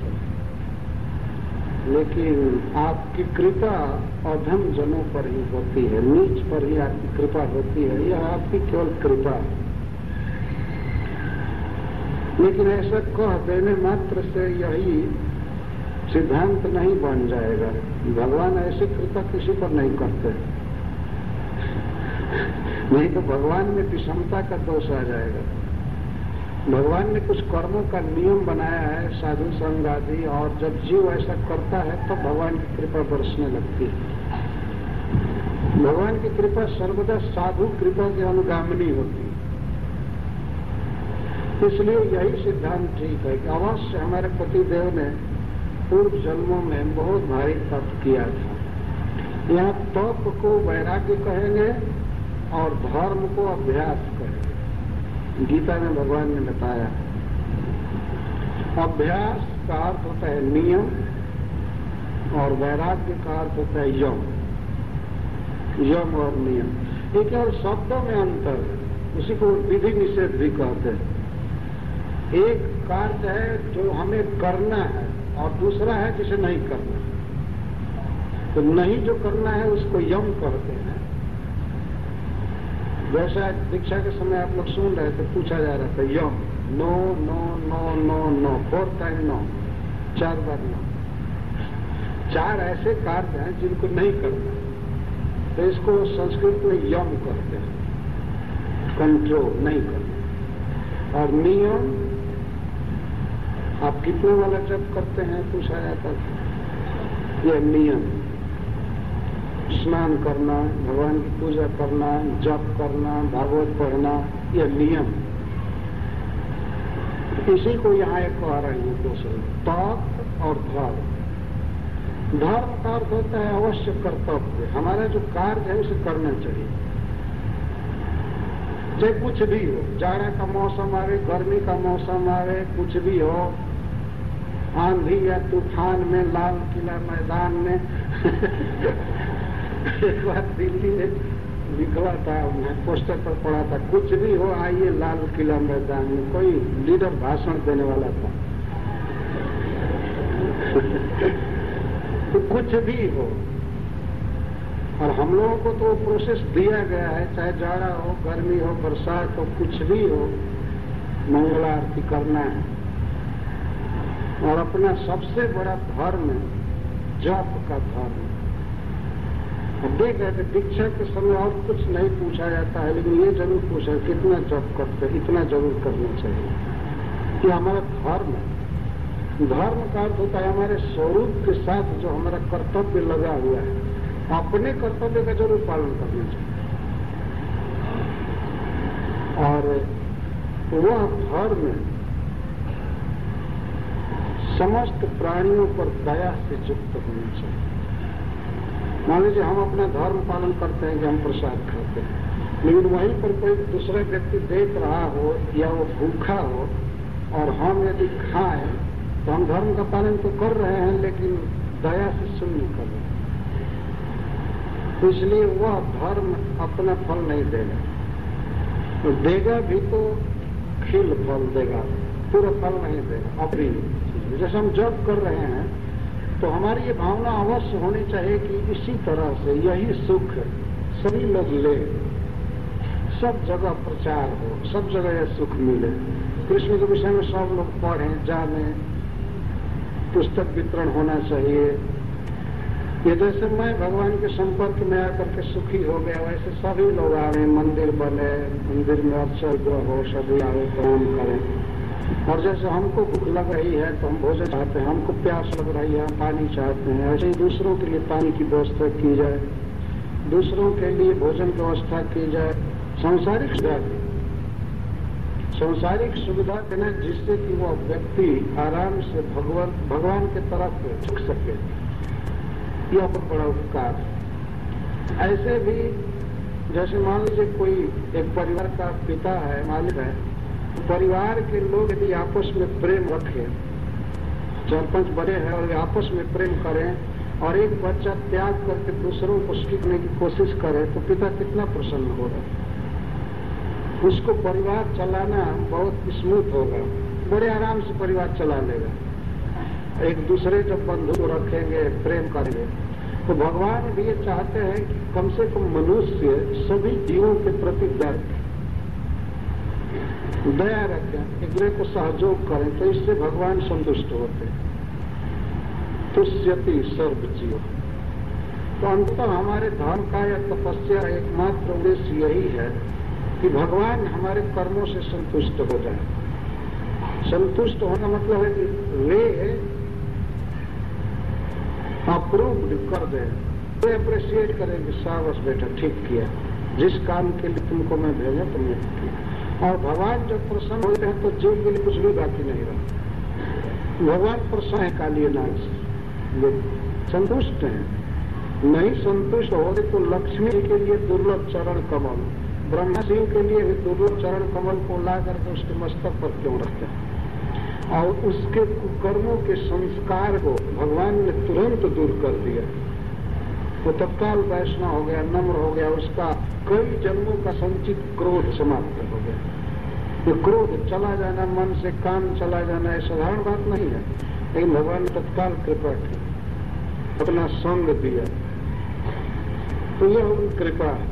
लेकिन आपकी कृपा अधम जनों पर ही होती है, नीच पर ही आपकी कृपा होती है, यह आपकी केवल कृपा है। लेकिन ऐसा कह देने मात्र से यही सिद्धांत नहीं बन जाएगा। भगवान ऐसी कृपा किसी पर नहीं करते, नहीं तो भगवान में विषमता का दोष आ जाएगा। भगवान ने कुछ कर्मों का नियम बनाया है, साधु संग आदि, और जब जीव ऐसा करता है तो भगवान की कृपा बरसने लगती है। भगवान की कृपा सर्वदा साधु कृपा की अनुगामिनी होती है। इसलिए यही सिद्धांत ठीक है कि अवश्य हमारे पतिदेव ने पूर्व जन्मों में बहुत भारी तप किया था। यहाँ तप को वैराग्य कहेंगे और धर्म को अभ्यास कहेंगे। गीता में भगवान ने बताया अभ्यास का अर्थ होता है नियम और वैराग्य का अर्थ होता है यम। यम और नियम ये केवल शब्दों में अंतर है, उसी को विधि निषेध भी कहते हैं। एक कार्य है जो हमें करना है और दूसरा है जिसे नहीं करना। तो नहीं जो करना है उसको यम कहते हैं। वैसा दीक्षा के समय आप लोग सुन रहे थे, पूछा जा रहा था यम, no no no no no, 4 time no, 4 बार नो। 4 ऐसे कार्य हैं जिनको नहीं करना, तो इसको संस्कृत में यम कहते हैं, कंट्रोल नहीं करना। और नियम, आप कितने वाला जप करते हैं पूछा जाता था, यह नियम। स्नान करना, भगवान की पूजा करना, जप करना, भागवत पढ़ना, यह नियम। इसी को यहाँ एक कह रहे हैं दूसरे, तप और धर्म। धर्म का अर्थ होता है अवश्य कर्तव्य, हमारा जो कार्य है उसे करना चाहिए, चाहे कुछ भी हो। जाड़ा का मौसम आवे, गर्मी का मौसम आवे, कुछ भी हो, आंधी या तूफान में, लाल किला मैदान में एक बार दिल्ली में निकला था, पोस्टर पर पड़ा था, कुछ भी हो आइए लाल किला मैदान में। कोई लीडर भाषण देने वाला था तो कुछ भी हो। और हम लोगों को तो प्रोसेस दिया गया है, चाहे जाड़ा हो, गर्मी हो, बरसात हो, कुछ भी हो, मंगल आरती करना है। और अपना सबसे बड़ा धर्म जप का धर्म। देख रहे थे दीक्षा के समय और कुछ नहीं पूछा जाता है, लेकिन ये जरूर पूछा कितना जप करते हैं, इतना जरूर करना चाहिए। कि हमारा धर्म है। धर्म का अर्थ होता है हमारे स्वरूप के साथ जो हमारा कर्तव्य लगा हुआ है, अपने कर्तव्य का जरूर पालन करना चाहिए। और वह धर्म समस्त प्राणियों पर दया से युक्त होना चाहिए। मान लीजिए हम अपना धर्म पालन करते हैं कि हम प्रसाद खाते हैं, लेकिन वहीं पर कोई दूसरा व्यक्ति देख रहा हो या वो भूखा हो और हम यदि खाएं तो हम धर्म का पालन तो कर रहे हैं, लेकिन दया से शून्य कर रहे हैं। तो इसलिए वह धर्म अपना फल नहीं देगा, तो देगा भी तो खिल फल देगा, पूरा फल नहीं देगा। अपनी जैसे हम जब कर रहे हैं तो हमारी ये भावना अवश्य होनी चाहिए कि इसी तरह से यही सुख सभी लोग ले, सब जगह प्रचार हो, सब जगह यह सुख मिले, कृष्ण के विषय में सब लोग पढ़ें, जानें, पुस्तक वितरण होना चाहिए। ये जैसे मैं भगवान के संपर्क में आकर के सुखी हो गया, वैसे सभी लोग आए, मंदिर बने, मंदिर में अर्चना हो, सभी आए प्रणाम करें। और जैसे हमको भूख लग रही है तो हम भोजन चाहते हैं, हमको प्यास लग रही है हम पानी चाहते हैं, ऐसे ही दूसरों के लिए पानी की व्यवस्था की जाए, दूसरों के लिए भोजन की व्यवस्था की जाए। सांसारिक सुविधा देना जिससे कि वह व्यक्ति आराम से भगवान के तरफ झुक सके, यह बहुत बड़ा उपकार है। ऐसे भी जैसे मान लीजिए कोई एक परिवार का पिता है, मालिक है, परिवार के लोग यदि आपस में प्रेम रखें, 4-5 बड़े हैं और आपस में प्रेम करें और एक बच्चा त्याग करके दूसरों को सीखने की कोशिश करे तो पिता कितना प्रसन्न होगा। उसको परिवार चलाना बहुत स्मूथ होगा, बड़े आराम से परिवार चला लेगा। एक दूसरे जब बंधु को रखेंगे, प्रेम करेंगे, तो भगवान भी ये चाहते हैं कि कम से कम मनुष्य सभी जीवों के प्रति दया, दया रखें, एक दूसरे को सहयोग करें, तो इससे भगवान संतुष्ट होते। तुष्यति सर्व जीव। तो अंततः हमारे धर्म का या तपस्या का एकमात्र उद्देश्य यही है कि भगवान हमारे कर्मों से संतुष्ट हो जाए। संतुष्ट होने का मतलब है कि वे अप्रूव्ड कर दें, वे अप्रिशिएट करें कि शाबाश बेटा ठीक किया, जिस काम के लिए तुमको मैं भेजा तुमने किया। और भगवान जब प्रसन्न होते हैं तो जीव के लिए कुछ भी बाकी नहीं रहा। भगवान प्रसन्न है कालिए नाग से, वे संतुष्ट हैं। नहीं संतुष्ट होते तो लक्ष्मी के लिए दुर्लभ चरण कमल, ब्रह्मा सिंह के लिए भी दुर्लभ चरण कमल को ला करके उसके मस्तक पर क्यों रखते हैं? और उसके कुकर्मों के संस्कार को भगवान ने तुरंत दूर कर दिया। वो तत्काल वैष्णव हो गया, नम्र हो गया, उसका कई जन्मों का संचित क्रोध समाप्त हो गया। ये क्रोध चला जाना, मन से काम चला जाना, ये साधारण बात नहीं है, लेकिन भगवान ने तत्काल कृपा की, अपना संग दिया। तो यह कृपा है।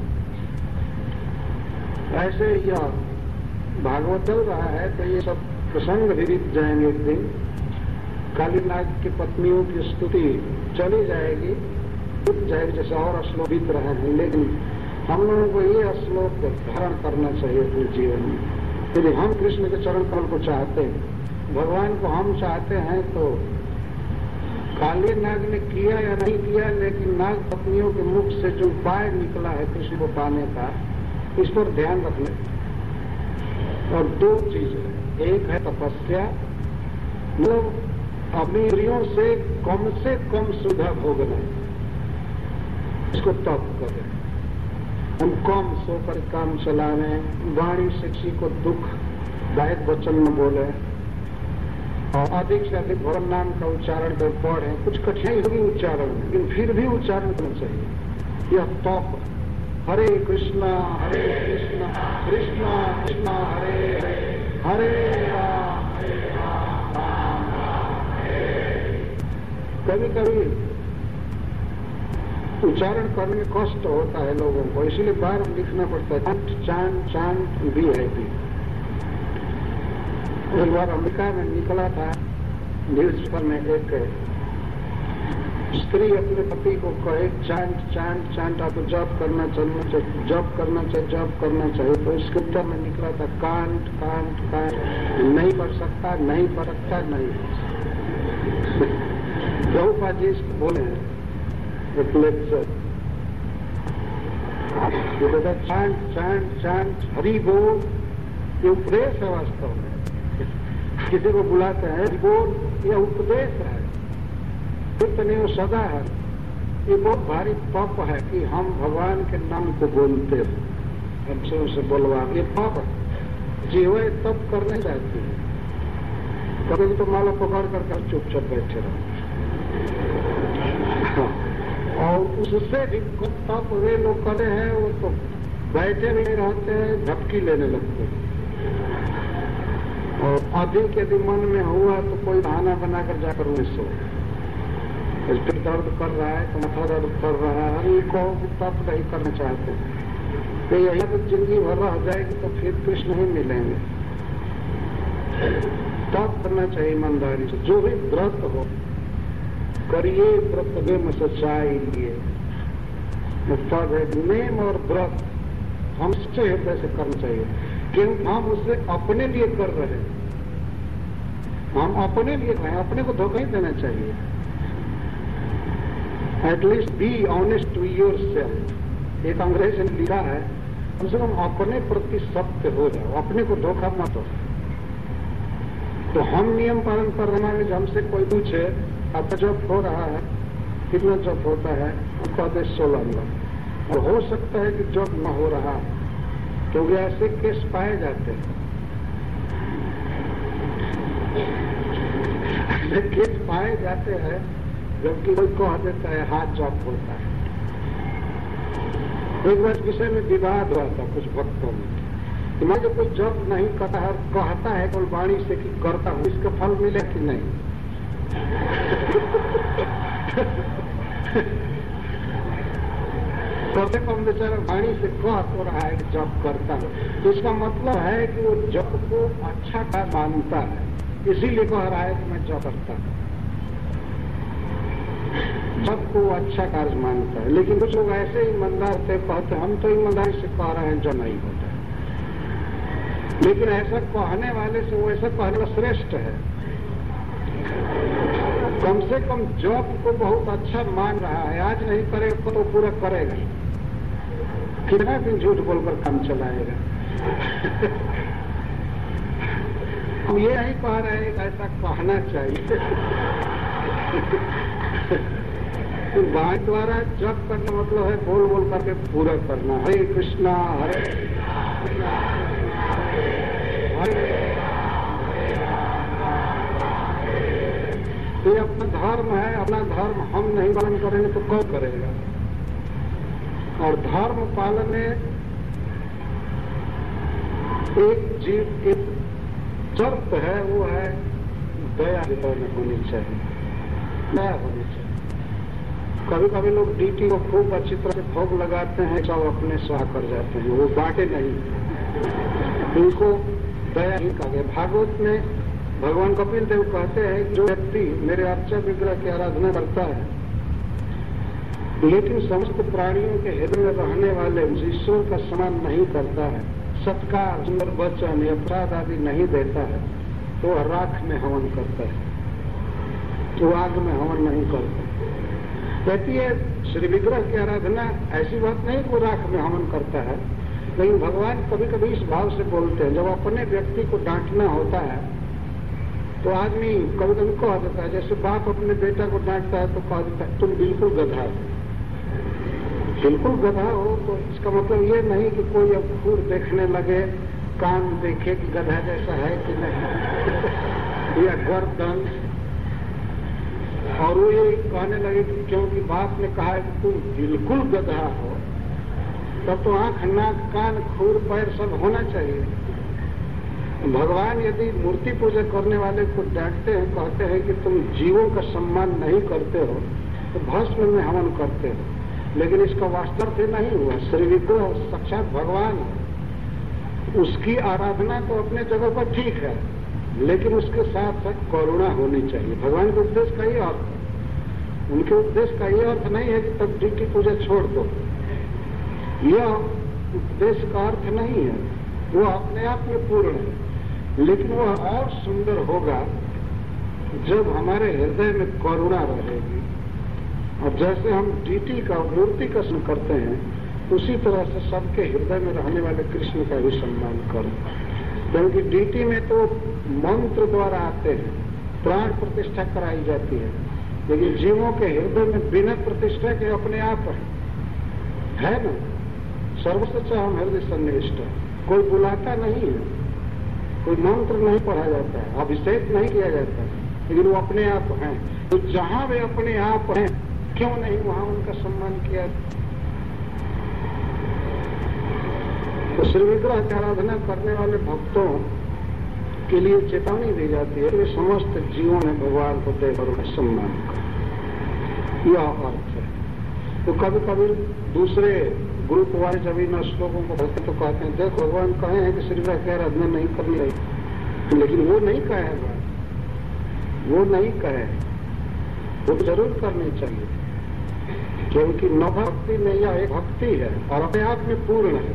ऐसे यह भागवत चल रहा है तो ये सब प्रसंग भी बीत जाएंगे। एक दिन काली नाग की पत्नियों की स्तुति चली जाएगी, बीत जाएगी, जैसे और श्लोक बीत रहे हैं। लेकिन हम लोगों को ये श्लोक धारण करना चाहिए अपने जीवन में। यदि हम कृष्ण के चरण कमल को चाहते हैं, भगवान को हम चाहते हैं, तो काली नाग ने किया या नहीं किया, लेकिन नाग पत्नियों के मुख से जो उपाय निकला है कृष्ण को पाने का, इस पर ध्यान रखना। और दो चीजें, एक है तपस्या, मतलब अपनी इंद्रियों से कम सुधा भोगना, इसको तप करें। हम कम सोकर काम चलावें, वाणी से किसी को दुख दायक वचन न बोले, और अधिक से अधिक भगवान नाम का उच्चारण कर पढ़े। कुछ कठिनाई होगी उच्चारण में, लेकिन फिर भी उच्चारण करना चाहिए। यह तप। हरे कृष्णा कृष्णा कृष्णा हरे हरे, हरे राम राम हरे। कभी कभी उच्चारण करने में कष्ट होता है लोगों को, इसलिए बार लिखना पड़ता है चांट भी है भी। एक बार अमेरिका में निकला था, न्यूज पर में एक स्त्री अपने पति को कहे चांट आपको जॉब करना चाहिए, तो इसके उत्तर में निकला था कांट, नहीं पढ़ सकता। प्रभुपाद जी इसको बोले हैं एक लेक्चर, ये बेटा चांट हरि बोल, ये उपदेश है वास्तव में। किसी को बुलाते हैं हरि बोल, यह उपदेश है, नहीं वो सदा है। ये बहुत भारी पाप है कि हम भगवान के नाम को बोलते हैं, हमसे उसे बोलवा, ये पाप जी हुए तब करने जाती है। कभी तो माला पकड़ कर चुपचाप बैठे रहो, और उससे भी तप वे लोग करे हैं, वो तो बैठे नहीं रहते हैं, झपकी लेने लगते हैं। और अधिक यदि मन में हुआ तो कोई बहाना बनाकर जाकर उन्हें सो, फिर दर्द कर रहा है तो माथा दर्द कर रहा है, अरे कहो कि तप नहीं करना चाहते, तो यही तो जिंदगी भर रह जाएगी, तो फिर कृष्ण ही मिलेंगे। तप करना चाहिए ईमानदारी से। जो भी व्रत हो करिए, व्रत में सच्चाई लिए पद है। नेम और व्रत हम सच्चे हृदय से करना चाहिए, क्योंकि हम उसे अपने लिए कर रहे हैं, हम अपने लिए करें, अपने को धोखा नहीं देना चाहिए। At least be honest to yourself. एक अंग्रेज ने लिखा है, कम से कम अपने प्रति सत्य हो जाओ, अपने को धोखा मत दो। तो हम नियम पालन कर रहे हैं, हमसे कोई पूछे आपका जॉब हो रहा है, कितना जॉब होता है, उसका आदेश 16 लाख, और हो सकता है कि जॉब न हो रहा, क्योंकि ऐसे केस पाए जाते हैं, ऐसे केस पाए जाते हैं, जबकि कोई कह देता है हाथ जॉब होता है। एक बार विषय में विवाद हुआ था कुछ भक्तों में, कि मैं जो कोई जॉब नहीं करता है, कहता है कोई वाणी से कि करता हूं, इसका फल मिले कि नहीं। तो से कम बेचारा वाणी से कह तो रहा है कि जप करता है, तो इसका मतलब है कि वो जप को अच्छा कार्य मानता है, इसीलिए कह रहा है कि मैं जप करता हूँ। जप को अच्छा कार्य मानता है। लेकिन कुछ लोग ऐसे ईमानदार से कहते हम तो ईमानदारी से कह रहे हैं, जो नहीं होता है। लेकिन ऐसा कहने वाले से वो ऐसा कहने वाला श्रेष्ठ है। कम से कम जॉब को बहुत अच्छा मान रहा है, आज नहीं करेगा तो पूरा करेगा, कितना दिन झूठ बोलकर काम चलाएगा। हम ये नहीं कह रहे हैं कि ऐसा कहना चाहिए। तो वाणी द्वारा जप करना मतलब है बोल बोल करके पूरा करना, हरे कृष्णा हरे ये अपना धर्म है। अपना धर्म हम नहीं पालन करेंगे तो कौन करेगा? और धर्म पालन में एक जीव की शर्त है, वो है दया होनी चाहिए, दया होनी चाहिए। कभी कभी लोग डीटी को खूब अच्छी तरह से भोग लगाते हैं, सब अपने स्वाह कर जाते हैं, वो बांटे नहीं, उनको दया नहीं कहा गया। भागवत में भगवान कपिल देव कहते हैं जो व्यक्ति मेरे अर्चा विग्रह की आराधना करता है लेकिन समस्त प्राणियों के हृदय में रहने वाले ईश्वर का सम्मान नहीं करता है, सत्कार सुंदर वचन या अपराध आदि नहीं देता है, तो वह राख में हवन करता है, तो आग में हवन नहीं करता। कहती है श्री विग्रह की आराधना ऐसी बात नहीं कि वो राख में हवन करता है, लेकिन भगवान कभी कभी इस भाव से बोलते हैं, जब अपने व्यक्ति को डांटना होता है तो आदमी कभी कभी कह देता है, जैसे बाप अपने बेटा को डांटता है तो कह देता है तुम बिल्कुल गधा हो। बिल्कुल गधा हो तो इसका मतलब ये नहीं कि कोई अब खूर देखने लगे, कान देखे कि गधा जैसा है कि नहीं या गर्दन, और वो ये कहने लगे कि क्योंकि बाप ने कहा है कि तुम बिल्कुल गधा हो, तब तो आंख नाक कान खूर पैर सब होना चाहिए। भगवान यदि मूर्ति पूजा करने वाले को डांटते हैं, कहते हैं कि तुम जीवों का सम्मान नहीं करते हो तो भस्म में हवन करते हो, लेकिन इसका वास्तव से नहीं हुआ। श्री विग्रह साक्षात भगवान, उसकी आराधना तो अपने जगह पर ठीक है, लेकिन उसके साथ साथ करुणा होनी चाहिए। भगवान के उपदेश का ये अर्थ है, उनके उपदेश का ये अर्थ नहीं है कि तब डीटी पूजा छोड़ दो, यह उपदेश का अर्थ नहीं है, वो अपने आप में पूर्ण है। लेकिन वह और सुंदर होगा जब हमारे हृदय में करुणा रहेगी। और जैसे हम डीटी का मूर्ति का सम्मान करते हैं, उसी तरह से सबके हृदय में रहने वाले कृष्ण का भी सम्मान करो, क्योंकि डीटी में तो मंत्र द्वारा आते हैं, प्राण प्रतिष्ठा कराई जाती है, लेकिन जीवों के हृदय में बिना प्रतिष्ठा के अपने आप है ना। सर्वसच्चा हम हृदय सन्निविष्ट, कोई बुलाता नहीं है, कोई मंत्र नहीं पढ़ा जाता है, अभिषेक नहीं किया जाता है, लेकिन वो अपने आप हैं। तो जहां वे अपने आप हैं, क्यों नहीं वहां उनका सम्मान किया? तो श्री विग्रह की आराधना करने वाले भक्तों के लिए चेतावनी दी जाती है कि समस्त जीवों ने भगवान को देकर उनका सम्मान कर, यह अर्थ है। तो कभी कभी दूसरे ग्रुप वाले जब इन श्लोकों को पढ़ते तो कहते हैं देखो भगवान कहे हैं कि श्री विग्रह की आराधना नहीं करनी चाहिए, लेकिन वो नहीं कहे, वो नहीं कहे, वो जरूर करनी चाहिए, क्योंकि न भक्ति में यह एक भक्ति है और अपने आप में पूर्ण है।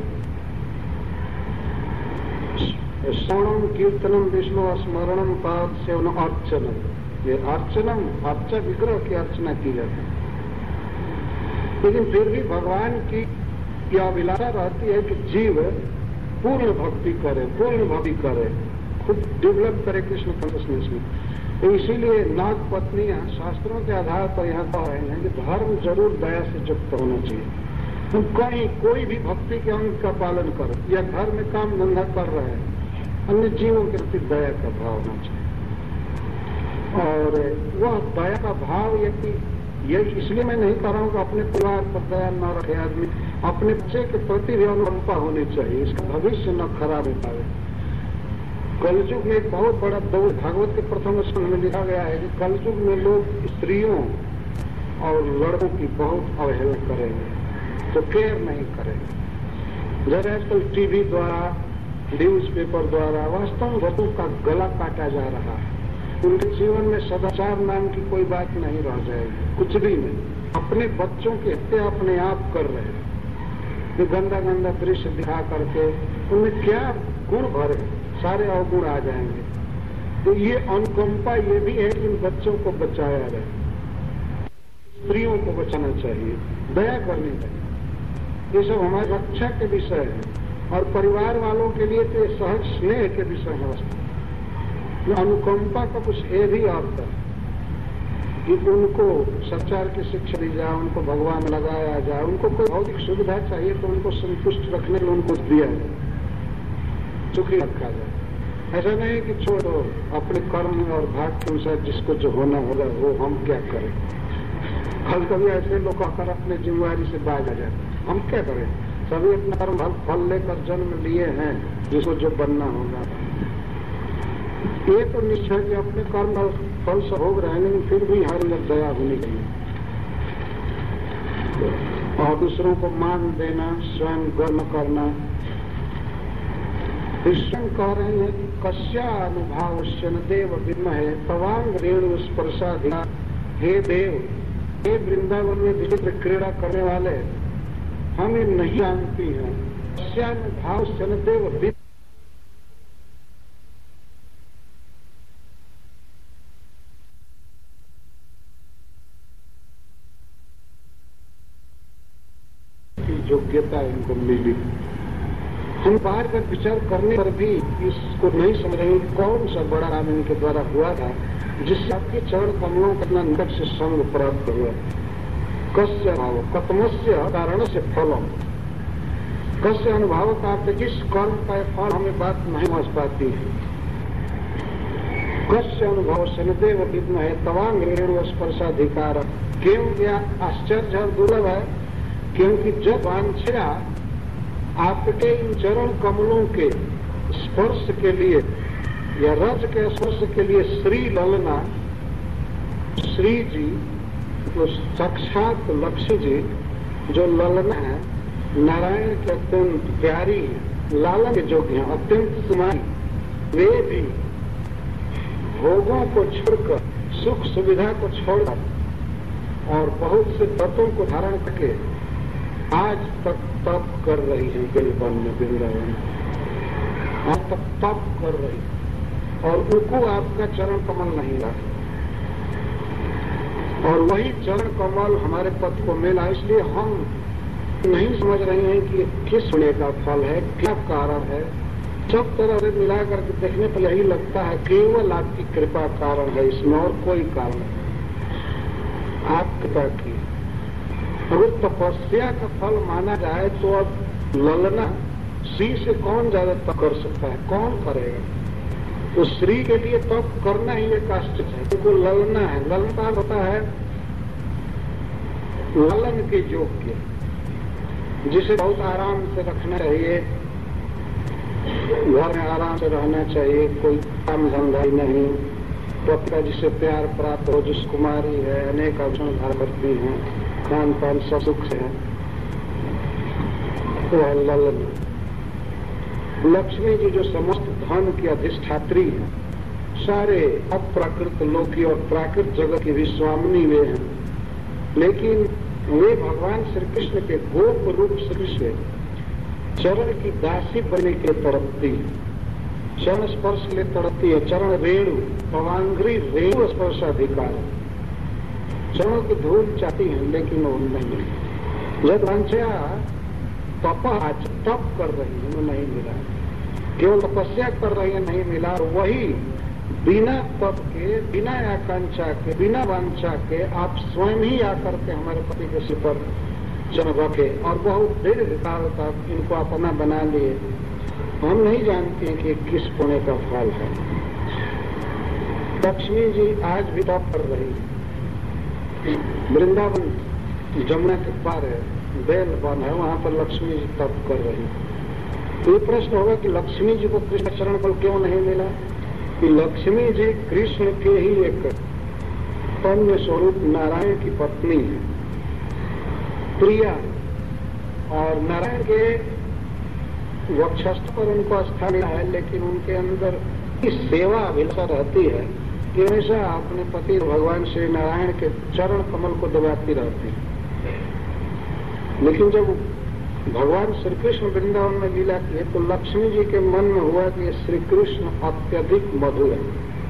श्रवणम कीर्तनम विष्णु स्मरणम पाद सेवन अर्चनम, ये अर्चनम अर्चा विग्रह की अर्चना की जाती है। लेकिन फिर भी भगवान की यह अभिलाषा रहती है कि जीव पूर्ण भक्ति करे, पूर्ण भक्ति करे, खुद डेवलप करे कृष्ण कॉन्शियसनेस में। तो इसीलिए नाग पत्नियां शास्त्रों के आधार पर यहाँ कह रहे हैं कि धर्म जरूर दया से युक्त होना चाहिए। तुम कहीं कोई भी भक्ति के अंग का पालन करो या घर में काम धंधा कर रहे हैं, अन्य जीवों के प्रति दया का भाव होना चाहिए। और वह दया का भाव ये इसलिए मैं नहीं कह रहा हूँ कि अपने परिवार पर दया न रखे आदमी, अपने बच्चे के प्रति भी अनुकंपा होनी चाहिए, इसका भविष्य न खराब हो पाए। कलयुग में एक बहुत बड़ा दोष भागवत के प्रथम स्कंध में लिखा गया है कि कलयुग में लोग स्त्रियों और लड़कों की बहुत अवहेलना करेंगे। उसको केयर नहीं करेंगे। जैसे आजकल टीवी द्वारा, न्यूज़पेपर द्वारा वास्तव में लोगों का गला काटा जा रहा है। उनके जीवन में सदाचार नाम की कोई बात नहीं रह जाएगी, कुछ भी नहीं। अपने बच्चों की हत्या अपने आप कर रहे हैं, ये गंदा गंदा दृश्य दिखा करके उनमें क्या गुण भरे, सारे अवगुण आ जाएंगे। तो ये अनुकंपा ये भी है कि इन बच्चों को बचाया जाए, स्त्रियों को बचाना चाहिए, दया करनी चाहिए। ये सब हमारी रक्षा के विषय है और परिवार वालों के लिए तो ये सहज स्नेह के विषय है। अनुकंपा का कुछ ये भी अर्थ है कि उनको सच्चार की शिक्षा दी जाए, उनको भगवान में लगाया जाए, उनको कोई भौतिक सुविधा चाहिए तो उनको संतुष्ट रखने के लिए उनको दिया जाए, सुखी रखा जाए। ऐसा नहीं कि छोड़ो अपने कर्म और भाग के अनुसार जिसको जो होना होगा वो हम क्या करें। कल कभी ऐसे लोग आकर अपने जिम्मेवारी से बाज आ जाते, हम क्या करें, सभी अपना कर्म फल लेकर जन्म लिए हैं, जिसको जो बनना होगा। ये तो निश्चय कि अपने कर्म फल से भोग रहे, लेकिन फिर भी हमारे अंदर दया होनी चाहिए और दूसरों को मान देना, स्वयं गर्व करना। कृष्ण कह रहे हैं कि कस्यानुभावस्य न देव विद्महे तवांग रेणु स्पर्शाधिका। हे देव, हे वृंदावन में विचित्र क्रीड़ा करने वाले, हम ये नहीं जानती हैं। कस्यानुभावस्य न देव विद्महे योग्यता इनको मिली। हम बार बार विचार करने पर भी इसको नहीं समझ रहे कौन सा बड़ा काम इनके द्वारा हुआ था जिससे आपके चरण कमलों का इतना निकट से संग प्राप्त हुआ। कस्य भाव कतमस्य कारण से फलम, कस्य अनुभव का आपके जिस कर्म का फल हमें बात नहीं समझ पाती है। कस्य अनुभव से न देव विद्महे तवांग रेणु स्पर्शाधिकार। क्यों क्या आश्चर्य और दुर्लभ है, क्योंकि जब वांछा आपके इन चरण कमलों के स्पर्श के लिए या रज के स्पर्श के लिए श्री ललना, श्री जी तो साक्षात लक्ष्मी जी जो ललना है, नारायण के अत्यंत प्यारी है, लालन के योग्य है, अत्यंत सुमाई, वे भी भोगों को छोड़कर, सुख सुविधा को छोड़कर और बहुत से तत्वों को धारण करके आज तक तप कर रही है। गिरिवन में वृंदावन आज तक तप कर रही और उनको आपका चरण कमल नहीं लगा और वही चरण कमल हमारे पद को मिला। इसलिए हम नहीं समझ रहे हैं कि किस पुण्य का फल है, क्या कारण है। सब तरह से मिला करके देखने पर यही लगता है केवल आपकी कृपा कारण है, इसमें और कोई कारण नहीं। आप कृपा की अगर तपस्या का फल माना जाए तो अब ललना श्री से कौन ज्यादा तप कर सकता है, कौन करेगा। तो श्री के लिए तप करना ही एक आश्चर्य है, क्योंकि ललना है। ललना होता है ललन के योग्य, जिसे बहुत आराम से रखना चाहिए, घर में आराम से रहना चाहिए, कोई काम धंधा ही नहीं, पत्ता जिसे प्यार प्राप्त हो, जिस कुमारी है, अनेक आभूषण धारण करती हैं, खान पान सब सुख से है, वह ललन। लक्ष्मी जी जो समस्त धन की अधिष्ठात्री है, सारे अप्राकृत लोकी और प्राकृत जगत की भी स्वामिनी वे हैं, लेकिन वे भगवान श्री कृष्ण के गोप रूप श्री से चरण की दासी बनने के लिए तड़पती है, चरण स्पर्श के लिए तड़पती है। चरण रेणु पवांग्री रेणु स्पर्शाधिकार, चरणों की धूल चाहती है लेकिन वो नहीं। जब वांछा तप कर रही है, वो नहीं मिला, केवल तपस्या कर रही है, नहीं मिला। और वही बिना तप के, बिना आकांक्षा के, बिना वांछा के आप स्वयं ही आकर के हमारे पति के सिर पर चरण रखे और बहुत दीर्घ काल तक इनको अपना बना लिए। हम नहीं जानते कि किस पुण्य का फल है। लक्ष्मी जी आज भी तप कर रही है। वृंदावन जमुना के पार है, बेल वन है, वहां पर लक्ष्मी जी तप कर रही है। तो ये प्रश्न होगा कि लक्ष्मी जी को कृष्ण चरण फल क्यों नहीं मिला? कि लक्ष्मी जी कृष्ण के ही एक अन्य स्वरूप नारायण की पत्नी है, प्रिया, और नारायण के वक्षस्थ पर उनको स्थान मिला है, लेकिन उनके अंदर इस सेवा अभिलाषा रहती है कि हमेशा अपने पति भगवान श्री नारायण के चरण कमल को दबाती रहती है। लेकिन जब भगवान श्री कृष्ण वृंदावन में लीला किए तो लक्ष्मी जी के मन में हुआ कि श्री कृष्ण अत्यधिक मधुर है,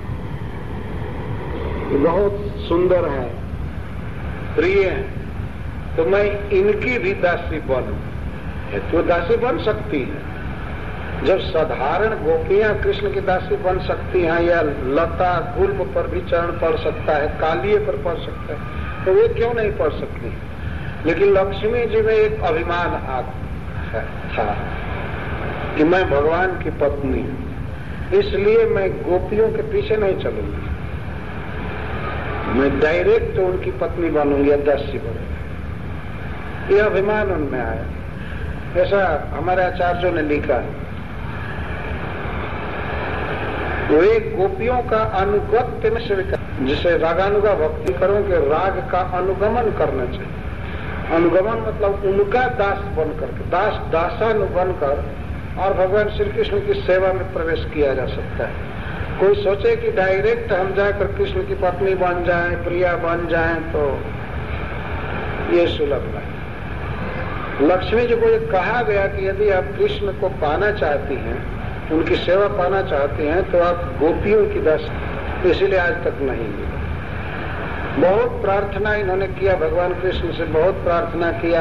बहुत सुंदर है, प्रिय है, तो मैं इनकी भी दासी बनूं। तो दासी बन सकती है। जब साधारण गोपियां कृष्ण की दासी बन सकती हैं, या लता गुल्म पर भी चरण पड़ सकता है, कालिए पर पड़ सकता है, तो वे क्यों नहीं पड़ सकती? लेकिन लक्ष्मी जी में एक अभिमान था कि मैं भगवान की पत्नी हूं, इसलिए मैं गोपियों के पीछे नहीं चलूंगी, मैं डायरेक्ट उनकी पत्नी बनूंगी या दासी बनूंगी। यह अभिमान उनमें आया। ऐसा हमारे आचार्यों ने लिखा। वे गोपियों का अनुगत्य में स्वीकार, जिसे रागानुगा भक्ति करो कि राग का अनुगमन करना चाहिए। अनुगमन मतलब उनका दास बन करके, दासानुबन कर और भगवान श्री कृष्ण की सेवा में प्रवेश किया जा सकता है। कोई सोचे कि डायरेक्ट हम जाकर कृष्ण की पत्नी बन जाएं, प्रिया बन जाएं, तो ये सुलभ नहीं। लक्ष्मी जी को ये कहा गया कि यदि आप कृष्ण को पाना चाहती हैं, उनकी सेवा पाना चाहती हैं, तो आप गोपियों की दास। इसीलिए आज तक नहीं मिला। बहुत प्रार्थना इन्होंने किया भगवान कृष्ण से, बहुत प्रार्थना किया,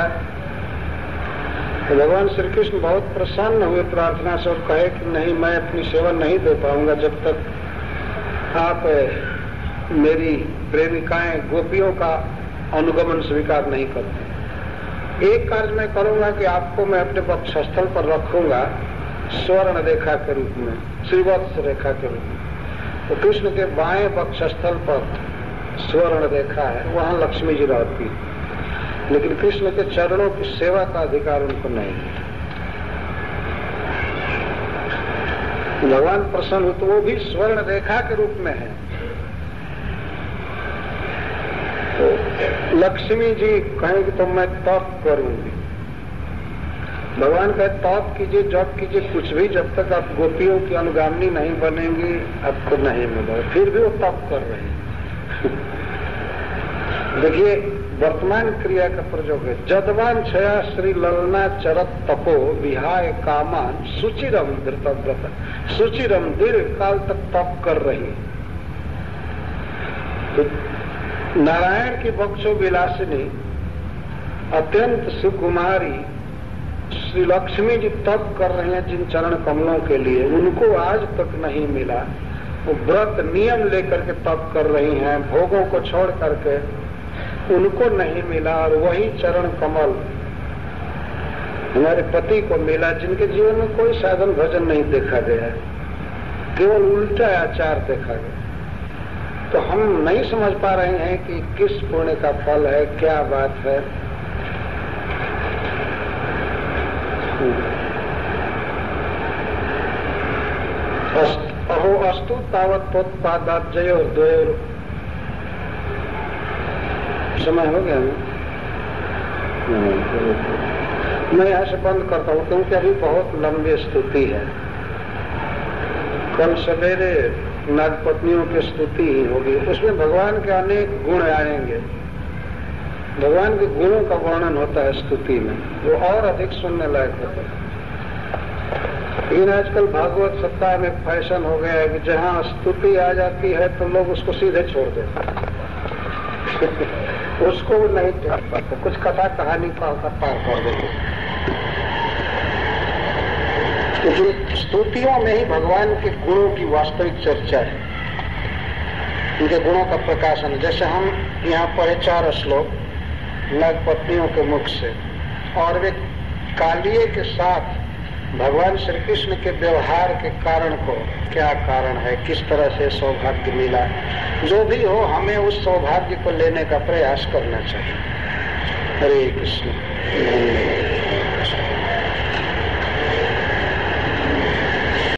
तो भगवान श्री कृष्ण बहुत प्रसन्न हुए प्रार्थना से और कहे कि नहीं, मैं अपनी सेवा नहीं दे पाऊंगा जब तक आप मेरी प्रेमिकाएं गोपियों का अनुगमन स्वीकार नहीं करती। एक कार्य मैं करूंगा कि आपको मैं अपने वक्षस्थल पर रखूंगा स्वर्ण रेखा के रूप में, श्रीवत्स रेखा के रूप में। तो कृष्ण के बाएं वक्षस्थल पर स्वर्ण रेखा है, वहां लक्ष्मी जी रहती है, लेकिन कृष्ण के चरणों की सेवा का अधिकार उनको नहीं है। भगवान प्रसन्न हो तो वो भी स्वर्ण रेखा के रूप में है। तो लक्ष्मी जी कहेंगे तो मैं तप करूंगी। भगवान कहे तप कीजिए, जप कीजिए, कुछ भी, जब तक आप गोपियों की अनुगामी नहीं बनेंगी आपको नहीं मिलेगा। फिर भी वो तप कर रहे हैं। देखिए वर्तमान क्रिया का प्रयोग है। जदवान छया श्री ललना चरत तपो विहाय कामान सुचिरम धृतव्रत। सुचिरम दीर्घ काल तक तप कर रही। तो नारायण की बक्षो विलासिनी अत्यंत सुकुमारी श्री लक्ष्मी जी तप कर रहे हैं जिन चरण कमलों के लिए, उनको आज तक नहीं मिला। वो व्रत नियम लेकर के तप कर रही हैं, भोगों को छोड़ करके, उनको नहीं मिला। और वही चरण कमल हमारे पति को मिला, जिनके जीवन में कोई साधन भजन नहीं देखा गया, केवल उल्टा आचार देखा गया। तो हम नहीं समझ पा रहे हैं कि किस पुण्य का फल है, क्या बात है। अहो अस्तु तावत तोत्पादात जयो द्वयोर। समय हो गया मैं यहाँ से बंद करता हूँ, क्योंकि अभी बहुत लंबी स्तुति है। कल सवेरे नागपत्नियों की स्तुति ही होगी, उसमें भगवान के अनेक गुण आएंगे। भगवान के गुणों का वर्णन होता है स्तुति में, वो और अधिक सुनने लायक होता है। लेकिन आजकल भागवत सप्ताह में फैशन हो गया है कि जहाँ स्तुति आ जाती है तो लोग उसको सीधे छोड़ देते उसको नहीं छोड़ पाते, कुछ कथा कहानी पार कर देते। तो स्तुतियों में ही भगवान के गुणों की वास्तविक चर्चा है, उनके गुणों का प्रकाशन। जैसे हम यहाँ पढ़े 4 श्लोक नागपत्नियों के मुख से, और वे कालिए के साथ भगवान श्री कृष्ण के व्यवहार के कारण को, क्या कारण है, किस तरह से सौभाग्य मिला, जो भी हो हमें उस सौभाग्य को लेने का प्रयास करना चाहिए। हरे कृष्ण।